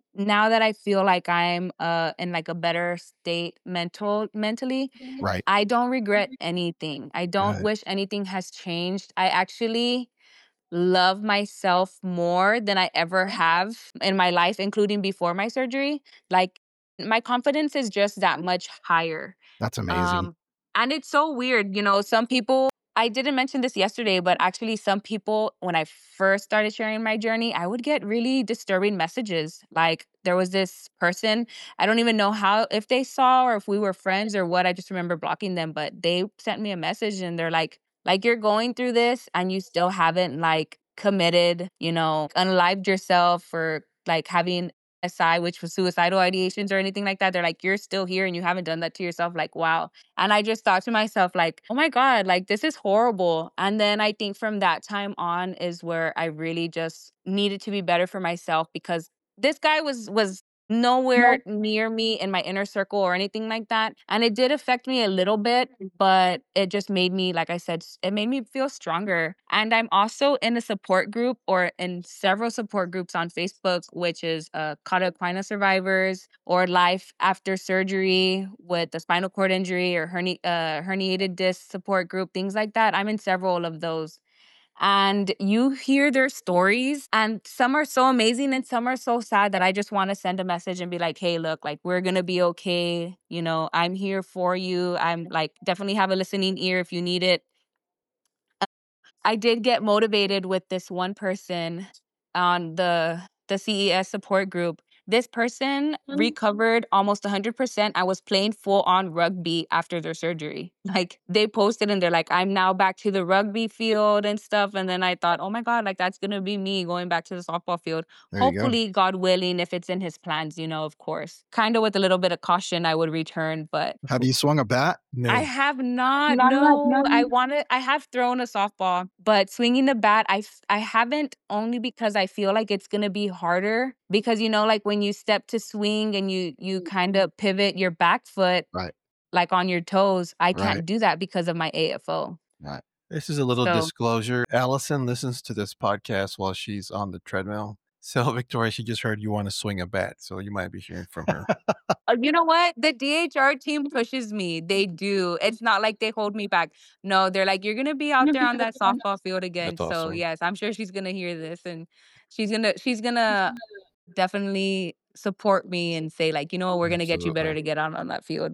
now that I feel like I'm in like a better state mentally, Right. I don't regret anything. I don't Good. wish anything has changed. I actually love myself more than I ever have in my life, including before my surgery. Like my confidence is just that much higher. That's amazing. And it's so weird, some people, I didn't mention this yesterday, but actually some people, when I first started sharing my journey, I would get really disturbing messages. Like there was this person, I don't even know how, if they saw or if we were friends or what, I just remember blocking them, but they sent me a message and they're like you're going through this and you still haven't like committed, unalived yourself or like having SI, which was suicidal ideations or anything like that. They're like, you're still here and you haven't done that to yourself. Like, wow. And I just thought to myself, like, oh my God, like this is horrible. And then I think from that time on is where I really just needed to be better for myself because this guy was nowhere near me in my inner circle or anything like that. And it did affect me a little bit, but it just made me, like I said, it made me feel stronger. And I'm also in a support group or in several support groups on Facebook, which is Cauda equina survivors or life after surgery with the spinal cord injury or herniated disc support group, things like that. I'm in several of those. And you hear their stories and some are so amazing and some are so sad that I just want to send a message and be like, hey, look, like we're going to be okay. I'm here for you. I'm like, definitely have a listening ear if you need it. I did get motivated with this one person on the CES support group. This person recovered almost 100%. I was playing full on rugby after their surgery. Like they posted and they're like, I'm now back to the rugby field and stuff. And then I thought, oh my God, like that's going to be me going back to the softball field. There you go. Hopefully, God willing, if it's in his plans, of course. Kind of with a little bit of caution, I would return, but Have you swung a bat? No. I have not. No, I have thrown a softball, but swinging the bat, I haven't only because I feel like it's going to be harder because, like when you step to swing and you kind of pivot your back foot, Right. like on your toes, I Right. can't do that because of my AFO. Right. This is a little So- disclosure. Allison listens to this podcast while she's on the treadmill. So, Victoria, she just heard you want to swing a bat. So, you might be hearing from her. You know what? The DHR team pushes me. They do. It's not like they hold me back. No, they're like, you're going to be out there on that softball field again. That's So, awesome. yes, I'm sure she's going to hear this and she's going to definitely support me and say like, we're going to get you better Absolutely. to get on that field.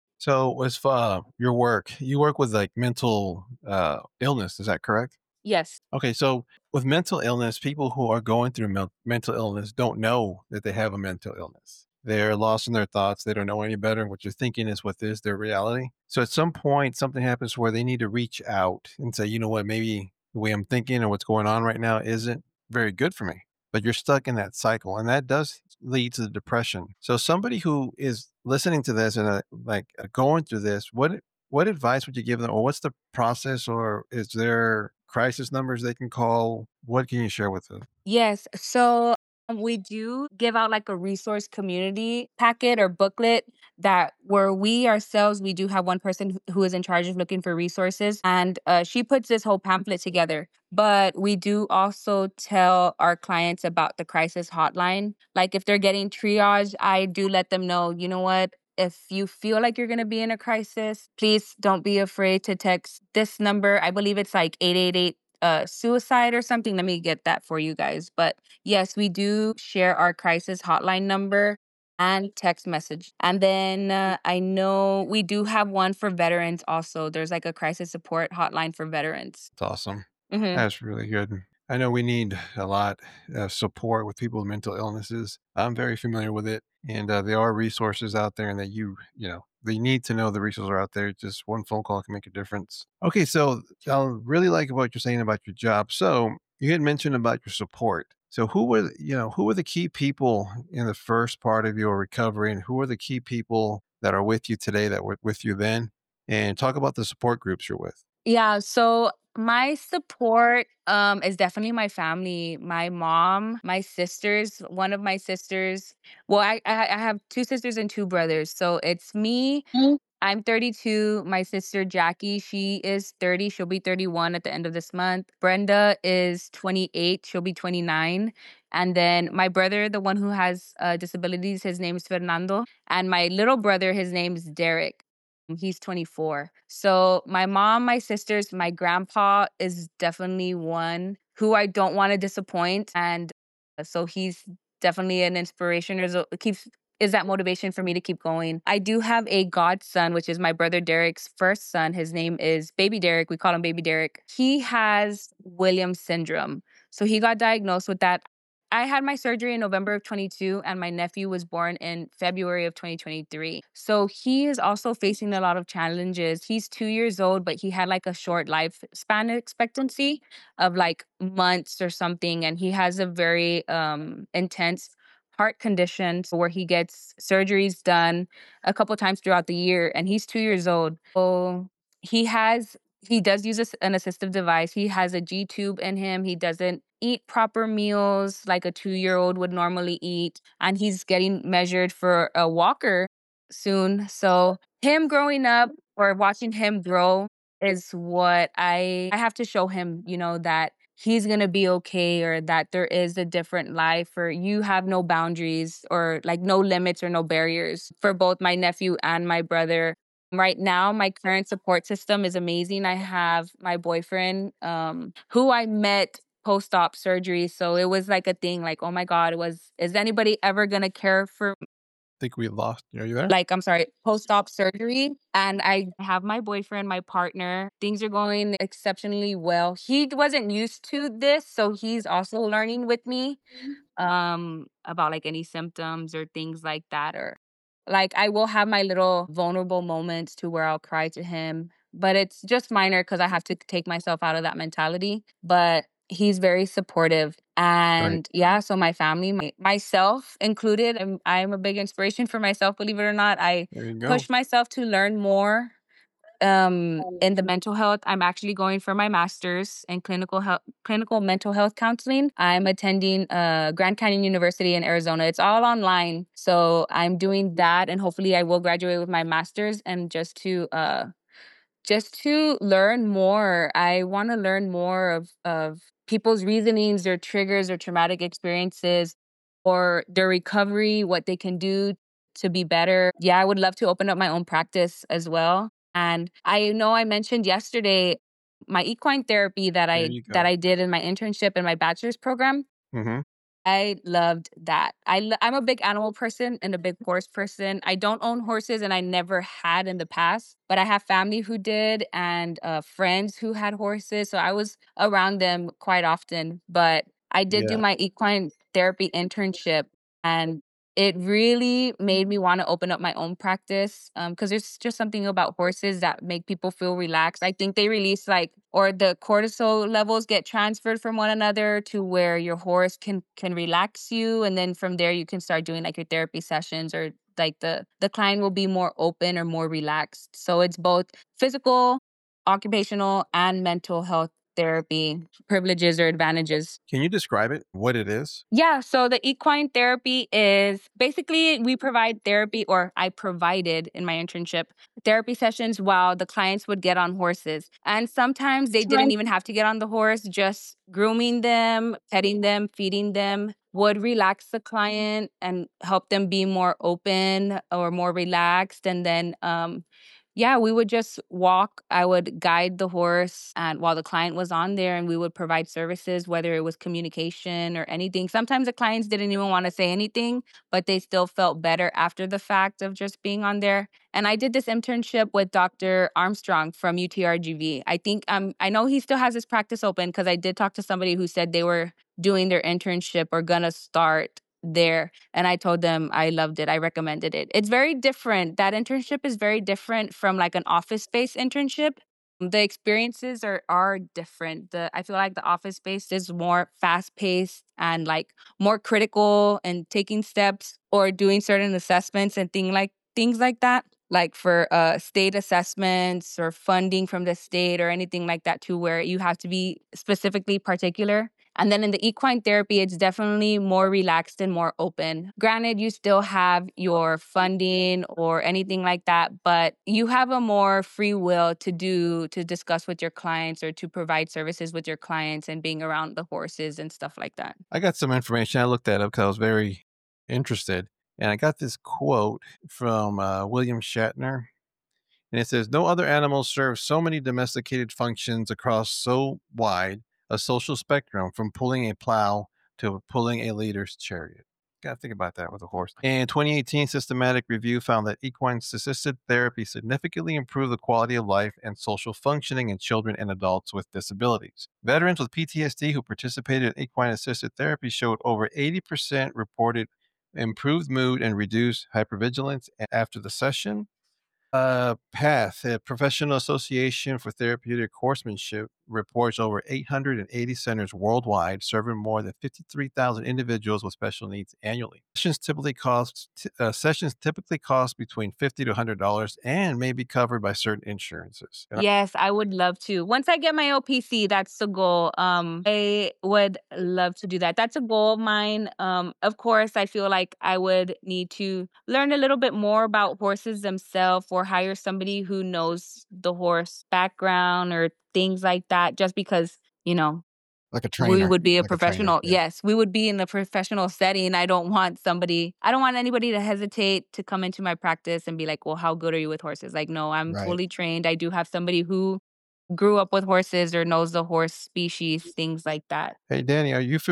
So, as far your work, you work with like mental illness. Is that correct? Yes. Okay. So, with mental illness, people who are going through mental illness don't know that they have a mental illness. They're lost in their thoughts. They don't know any better. What you're thinking is what is their reality. So, at some point, something happens where they need to reach out and say, you know what, maybe the way I'm thinking or what's going on right now isn't very good for me. But you're stuck in that cycle, and that does lead to the depression. So, somebody who is listening to this and going through this, what advice would you give them, or what's the process, or is there crisis numbers they can call? What can you share with them? Yes. So we do give out like a resource community packet or booklet that where we ourselves, we do have one person who is in charge of looking for resources. And she puts this whole pamphlet together. But we do also tell our clients about the crisis hotline. Like if they're getting triage, I do let them know, you know what? If you feel like you're going to be in a crisis, please don't be afraid to text this number. I believe it's like 888 suicide or something. Let me get that for you guys. But yes, we do share our crisis hotline number and text message. And then I know we do have one for veterans also. There's like a crisis support hotline for veterans. It's awesome. Mhm. That's really good. I know we need a lot of support with people with mental illnesses. I'm very familiar with it. And there are resources out there, and that they need to know the resources are out there. Just one phone call can make a difference. Okay, so I really like what you're saying about your job. So you had mentioned about your support. So who were the key people in the first part of your recovery, and who are the key people that are with you today that were with you then? And talk about the support groups you're with. Yeah, so my support is definitely my family, my mom, my sisters, one of my sisters. Well, I have two sisters and two brothers. So it's me, I'm 32. My sister Jackie, she is 30. She'll be 31 at the end of this month. Brenda is 28. She'll be 29. And then my brother, the one who has disabilities, his name is Fernando. And my little brother, his name is Derek. He's 24. So my mom, my sisters, my grandpa is definitely one who I don't want to disappoint. And so he's definitely an inspiration. Is that motivation for me to keep going. I do have a godson, which is my brother Derek's first son. His name is Baby Derek. We call him Baby Derek. He has Williams syndrome. So he got diagnosed with that. I had my surgery in November of 22, and my nephew was born in February of 2023. So he is also facing a lot of challenges. He's 2 years old, but he had like a short lifespan expectancy of like months or something. And he has a very intense heart condition where he gets surgeries done a couple times throughout the year, and he's 2 years old. So he does use an assistive device. He has a G tube in him. He doesn't eat proper meals like a 2-year-old would normally eat, and he's getting measured for a walker soon. So him growing up or watching him grow is what I have to show him, that he's going to be okay, or that there is a different life, or you have no boundaries or like no limits or no barriers for both my nephew and my brother. Right now, my current support system is amazing. I have my boyfriend, who I met post-op surgery. So it was like a thing like, oh my God, is anybody ever going to care for Think we lost. Are you there? post-op surgery. And I have my boyfriend, my partner. Things are going exceptionally well. He wasn't used to this, so he's also learning with me about like any symptoms or things like that. Or like I will have my little vulnerable moments to where I'll cry to him, but it's just minor because I have to take myself out of that mentality. But he's very supportive. And yeah, so my family, myself included, I'm a big inspiration for myself, believe it or not. I There you go. push myself to learn more in the mental health. I'm actually going for my master's in clinical mental health counseling. I'm attending Grand Canyon University in Arizona. It's all online. So I'm doing that, and hopefully I will graduate with my master's. And just to learn more. I want to learn more of people's reasonings, their triggers, their traumatic experiences, or their recovery, what they can do to be better. Yeah, I would love to open up my own practice as well. And I know I mentioned yesterday my equine therapy that I did in my internship in my bachelor's program. Mm-hmm. I loved that. I'm a big animal person and a big horse person. I don't own horses, and I never had in the past, but I have family who did, and friends who had horses. So I was around them quite often. But I did do my equine therapy internship, and it really made me want to open up my own practice, because there's just something about horses that make people feel relaxed. I think they release or the cortisol levels get transferred from one another to where your horse can relax you, and then from there you can start doing like your therapy sessions, or like the client will be more open or more relaxed. So it's both physical, occupational, and mental health therapy privileges or advantages. Can you describe it, what it is? Yeah, so the equine therapy is basically we provide therapy, or I provided in my internship, therapy sessions while the clients would get on horses. And sometimes they didn't even have to get on the horse, just grooming them, petting them, feeding them would relax the client and help them be more open or more relaxed. And then yeah, we would just walk. I would guide the horse, and while the client was on there, and we would provide services, whether it was communication or anything. Sometimes the clients didn't even want to say anything, but they still felt better after the fact of just being on there. And I did this internship with Dr. Armstrong from UTRGV. I know he still has his practice open, because I did talk to somebody who said they were doing their internship or gonna start there. And I told them I loved it. I recommended it. It's very different. That internship is very different from like an office-based internship. The experiences are different. I feel like the office-based is more fast-paced and like more critical and taking steps or doing certain assessments and things like that. Like for state assessments or funding from the state or anything like that, too, where you have to be specifically particular. And then in the equine therapy, it's definitely more relaxed and more open. Granted, you still have your funding or anything like that, but you have a more free will to discuss with your clients or to provide services with your clients and being around the horses and stuff like that. I got some information. I looked that up because I was very interested. And I got this quote from William Shatner. And it says, "No other animal serves so many domesticated functions across so wide a social spectrum, from pulling a plow to pulling a leader's chariot." Got to think about that with a horse. In 2018, Systematic Review found that equine assisted therapy significantly improved the quality of life and social functioning in children and adults with disabilities. Veterans with PTSD who participated in equine assisted therapy showed over 80% reported improved mood and reduced hypervigilance after the session. PATH, a Professional Association for Therapeutic Horsemanship, reports over 880 centers worldwide, serving more than 53,000 individuals with special needs annually. Sessions typically cost between $50 to $100 and may be covered by certain insurances. Yes, I would love to. Once I get my OPC, that's the goal. I would love to do that. That's a goal of mine. Of course, I feel like I would need to learn a little bit more about horses themselves or hire somebody who knows the horse background or things like that, just because, Like a trainer. we would be a Like a trainer, professional. yeah. Yes, we would be in a professional setting. I don't want anybody to hesitate to come into my practice and be like, well, how good are you with horses? Like, no, I'm Right. fully trained. I do have somebody who grew up with horses or knows the horse species, things like that. Hey, Danny,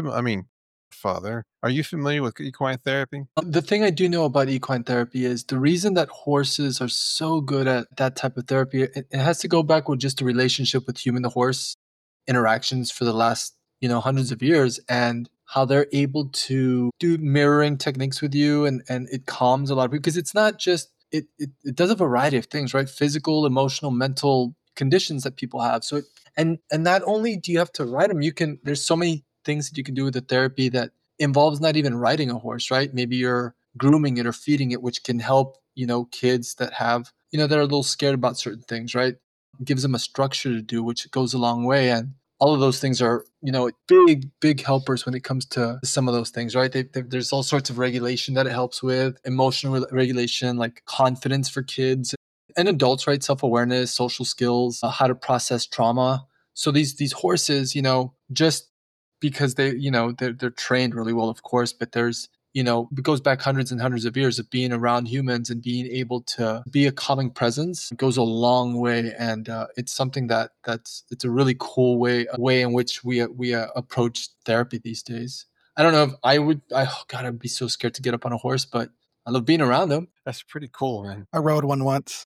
Father, are you familiar with equine therapy? The thing I do know about equine therapy is the reason that horses are so good at that type of therapy, it has to go back with just the relationship with human to horse interactions for the last, hundreds of years, and how they're able to do mirroring techniques with you, and it calms a lot of people, because it's not just it does a variety of things, right? Physical, emotional, mental conditions that people have. So and not only do you have to ride them, there's so many things that you can do with the therapy that involves not even riding a horse, right? Maybe you're grooming it or feeding it, which can help, kids that have, that are a little scared about certain things, right? It gives them a structure to do, which goes a long way. And all of those things are, big, big helpers when it comes to some of those things, right? There's all sorts of regulation that it helps with, emotional regulation, like confidence for kids and adults, right? Self-awareness, social skills, how to process trauma. So these horses, just because they're trained really well, of course, but there's, it goes back hundreds and hundreds of years of being around humans and being able to be a calming presence. It goes a long way, and it's something it's a really cool way in which we approach therapy these days. I don't know if I'd be so scared to get up on a horse, but I love being around them. That's pretty cool, man. I rode one once.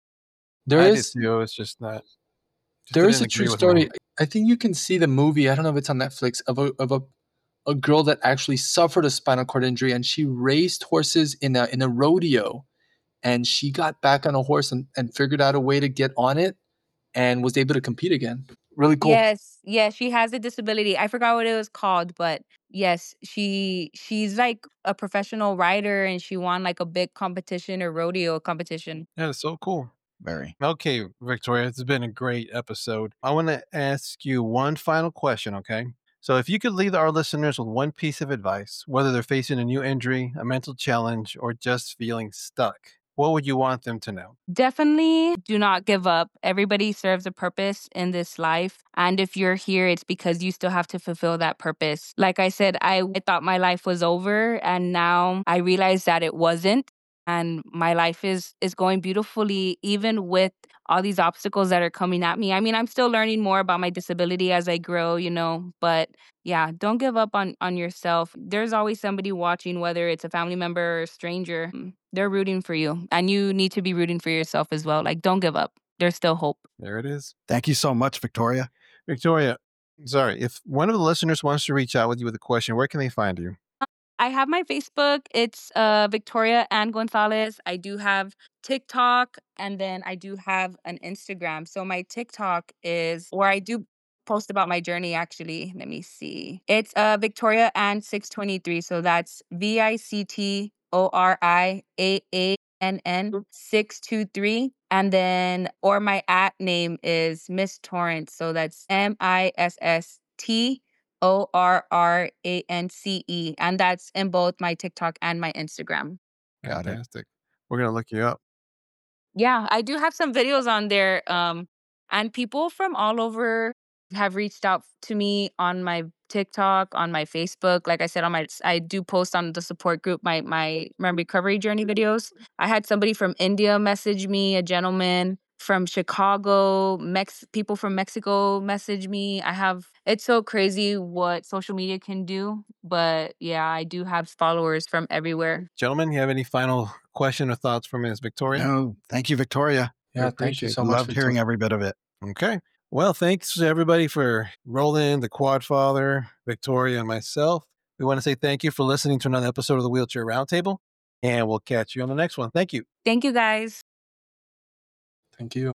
I did too. It's just not. There is a true story. I think you can see the movie. I don't know if it's on Netflix, of a girl that actually suffered a spinal cord injury, and she raced horses in a rodeo, and she got back on a horse and figured out a way to get on it and was able to compete again. Really cool. Yes, she has a disability. I forgot what it was called, but yes, she's like a professional rider, and she won like a big competition or rodeo competition. Yeah, it's so cool. Very. Okay, Victoria, it's been a great episode. I want to ask you one final question, okay? So if you could leave our listeners with one piece of advice, whether they're facing a new injury, a mental challenge, or just feeling stuck, what would you want them to know? Definitely do not give up. Everybody serves a purpose in this life. And if you're here, it's because you still have to fulfill that purpose. Like I said, I thought my life was over, and now I realize that it wasn't. And my life is going beautifully, even with all these obstacles that are coming at me. I mean, I'm still learning more about my disability as I grow, but yeah, don't give up on yourself. There's always somebody watching, whether it's a family member or a stranger. They're rooting for you, and you need to be rooting for yourself as well. Like, don't give up. There's still hope. There it is. Thank you so much, Victoria. Victoria, sorry, if one of the listeners wants to reach out with you with a question, where can they find you? I have my Facebook. It's Victoria Ann Gonzalez. I do have TikTok, and then I do have an Instagram. So my TikTok is where I do post about my journey, actually. Let me see. It's Victoria Ann 623. So that's VICTORIAANN 623. And then, or my at name is Miss Torrance. So that's MISST ORRANCE. And that's in both my TikTok and my Instagram. Got it. Fantastic. We're going to look you up. Yeah, I do have some videos on there. And people from all over have reached out to me on my TikTok, on my Facebook. Like I said, I do post on the support group my recovery journey videos. I had somebody from India message me, a gentleman from Chicago, people from Mexico message me. It's so crazy what social media can do. But yeah, I do have followers from everywhere. Gentlemen, you have any final question or thoughts for Ms. Victoria? No, thank you, Victoria. Yeah, thank you so much. Loved hearing every bit of it. Okay. Well, thanks to everybody for Roland, the Quad Father, Victoria, and myself. We want to say thank you for listening to another episode of the Wheelchair Roundtable, and we'll catch you on the next one. Thank you. Thank you, guys. Thank you.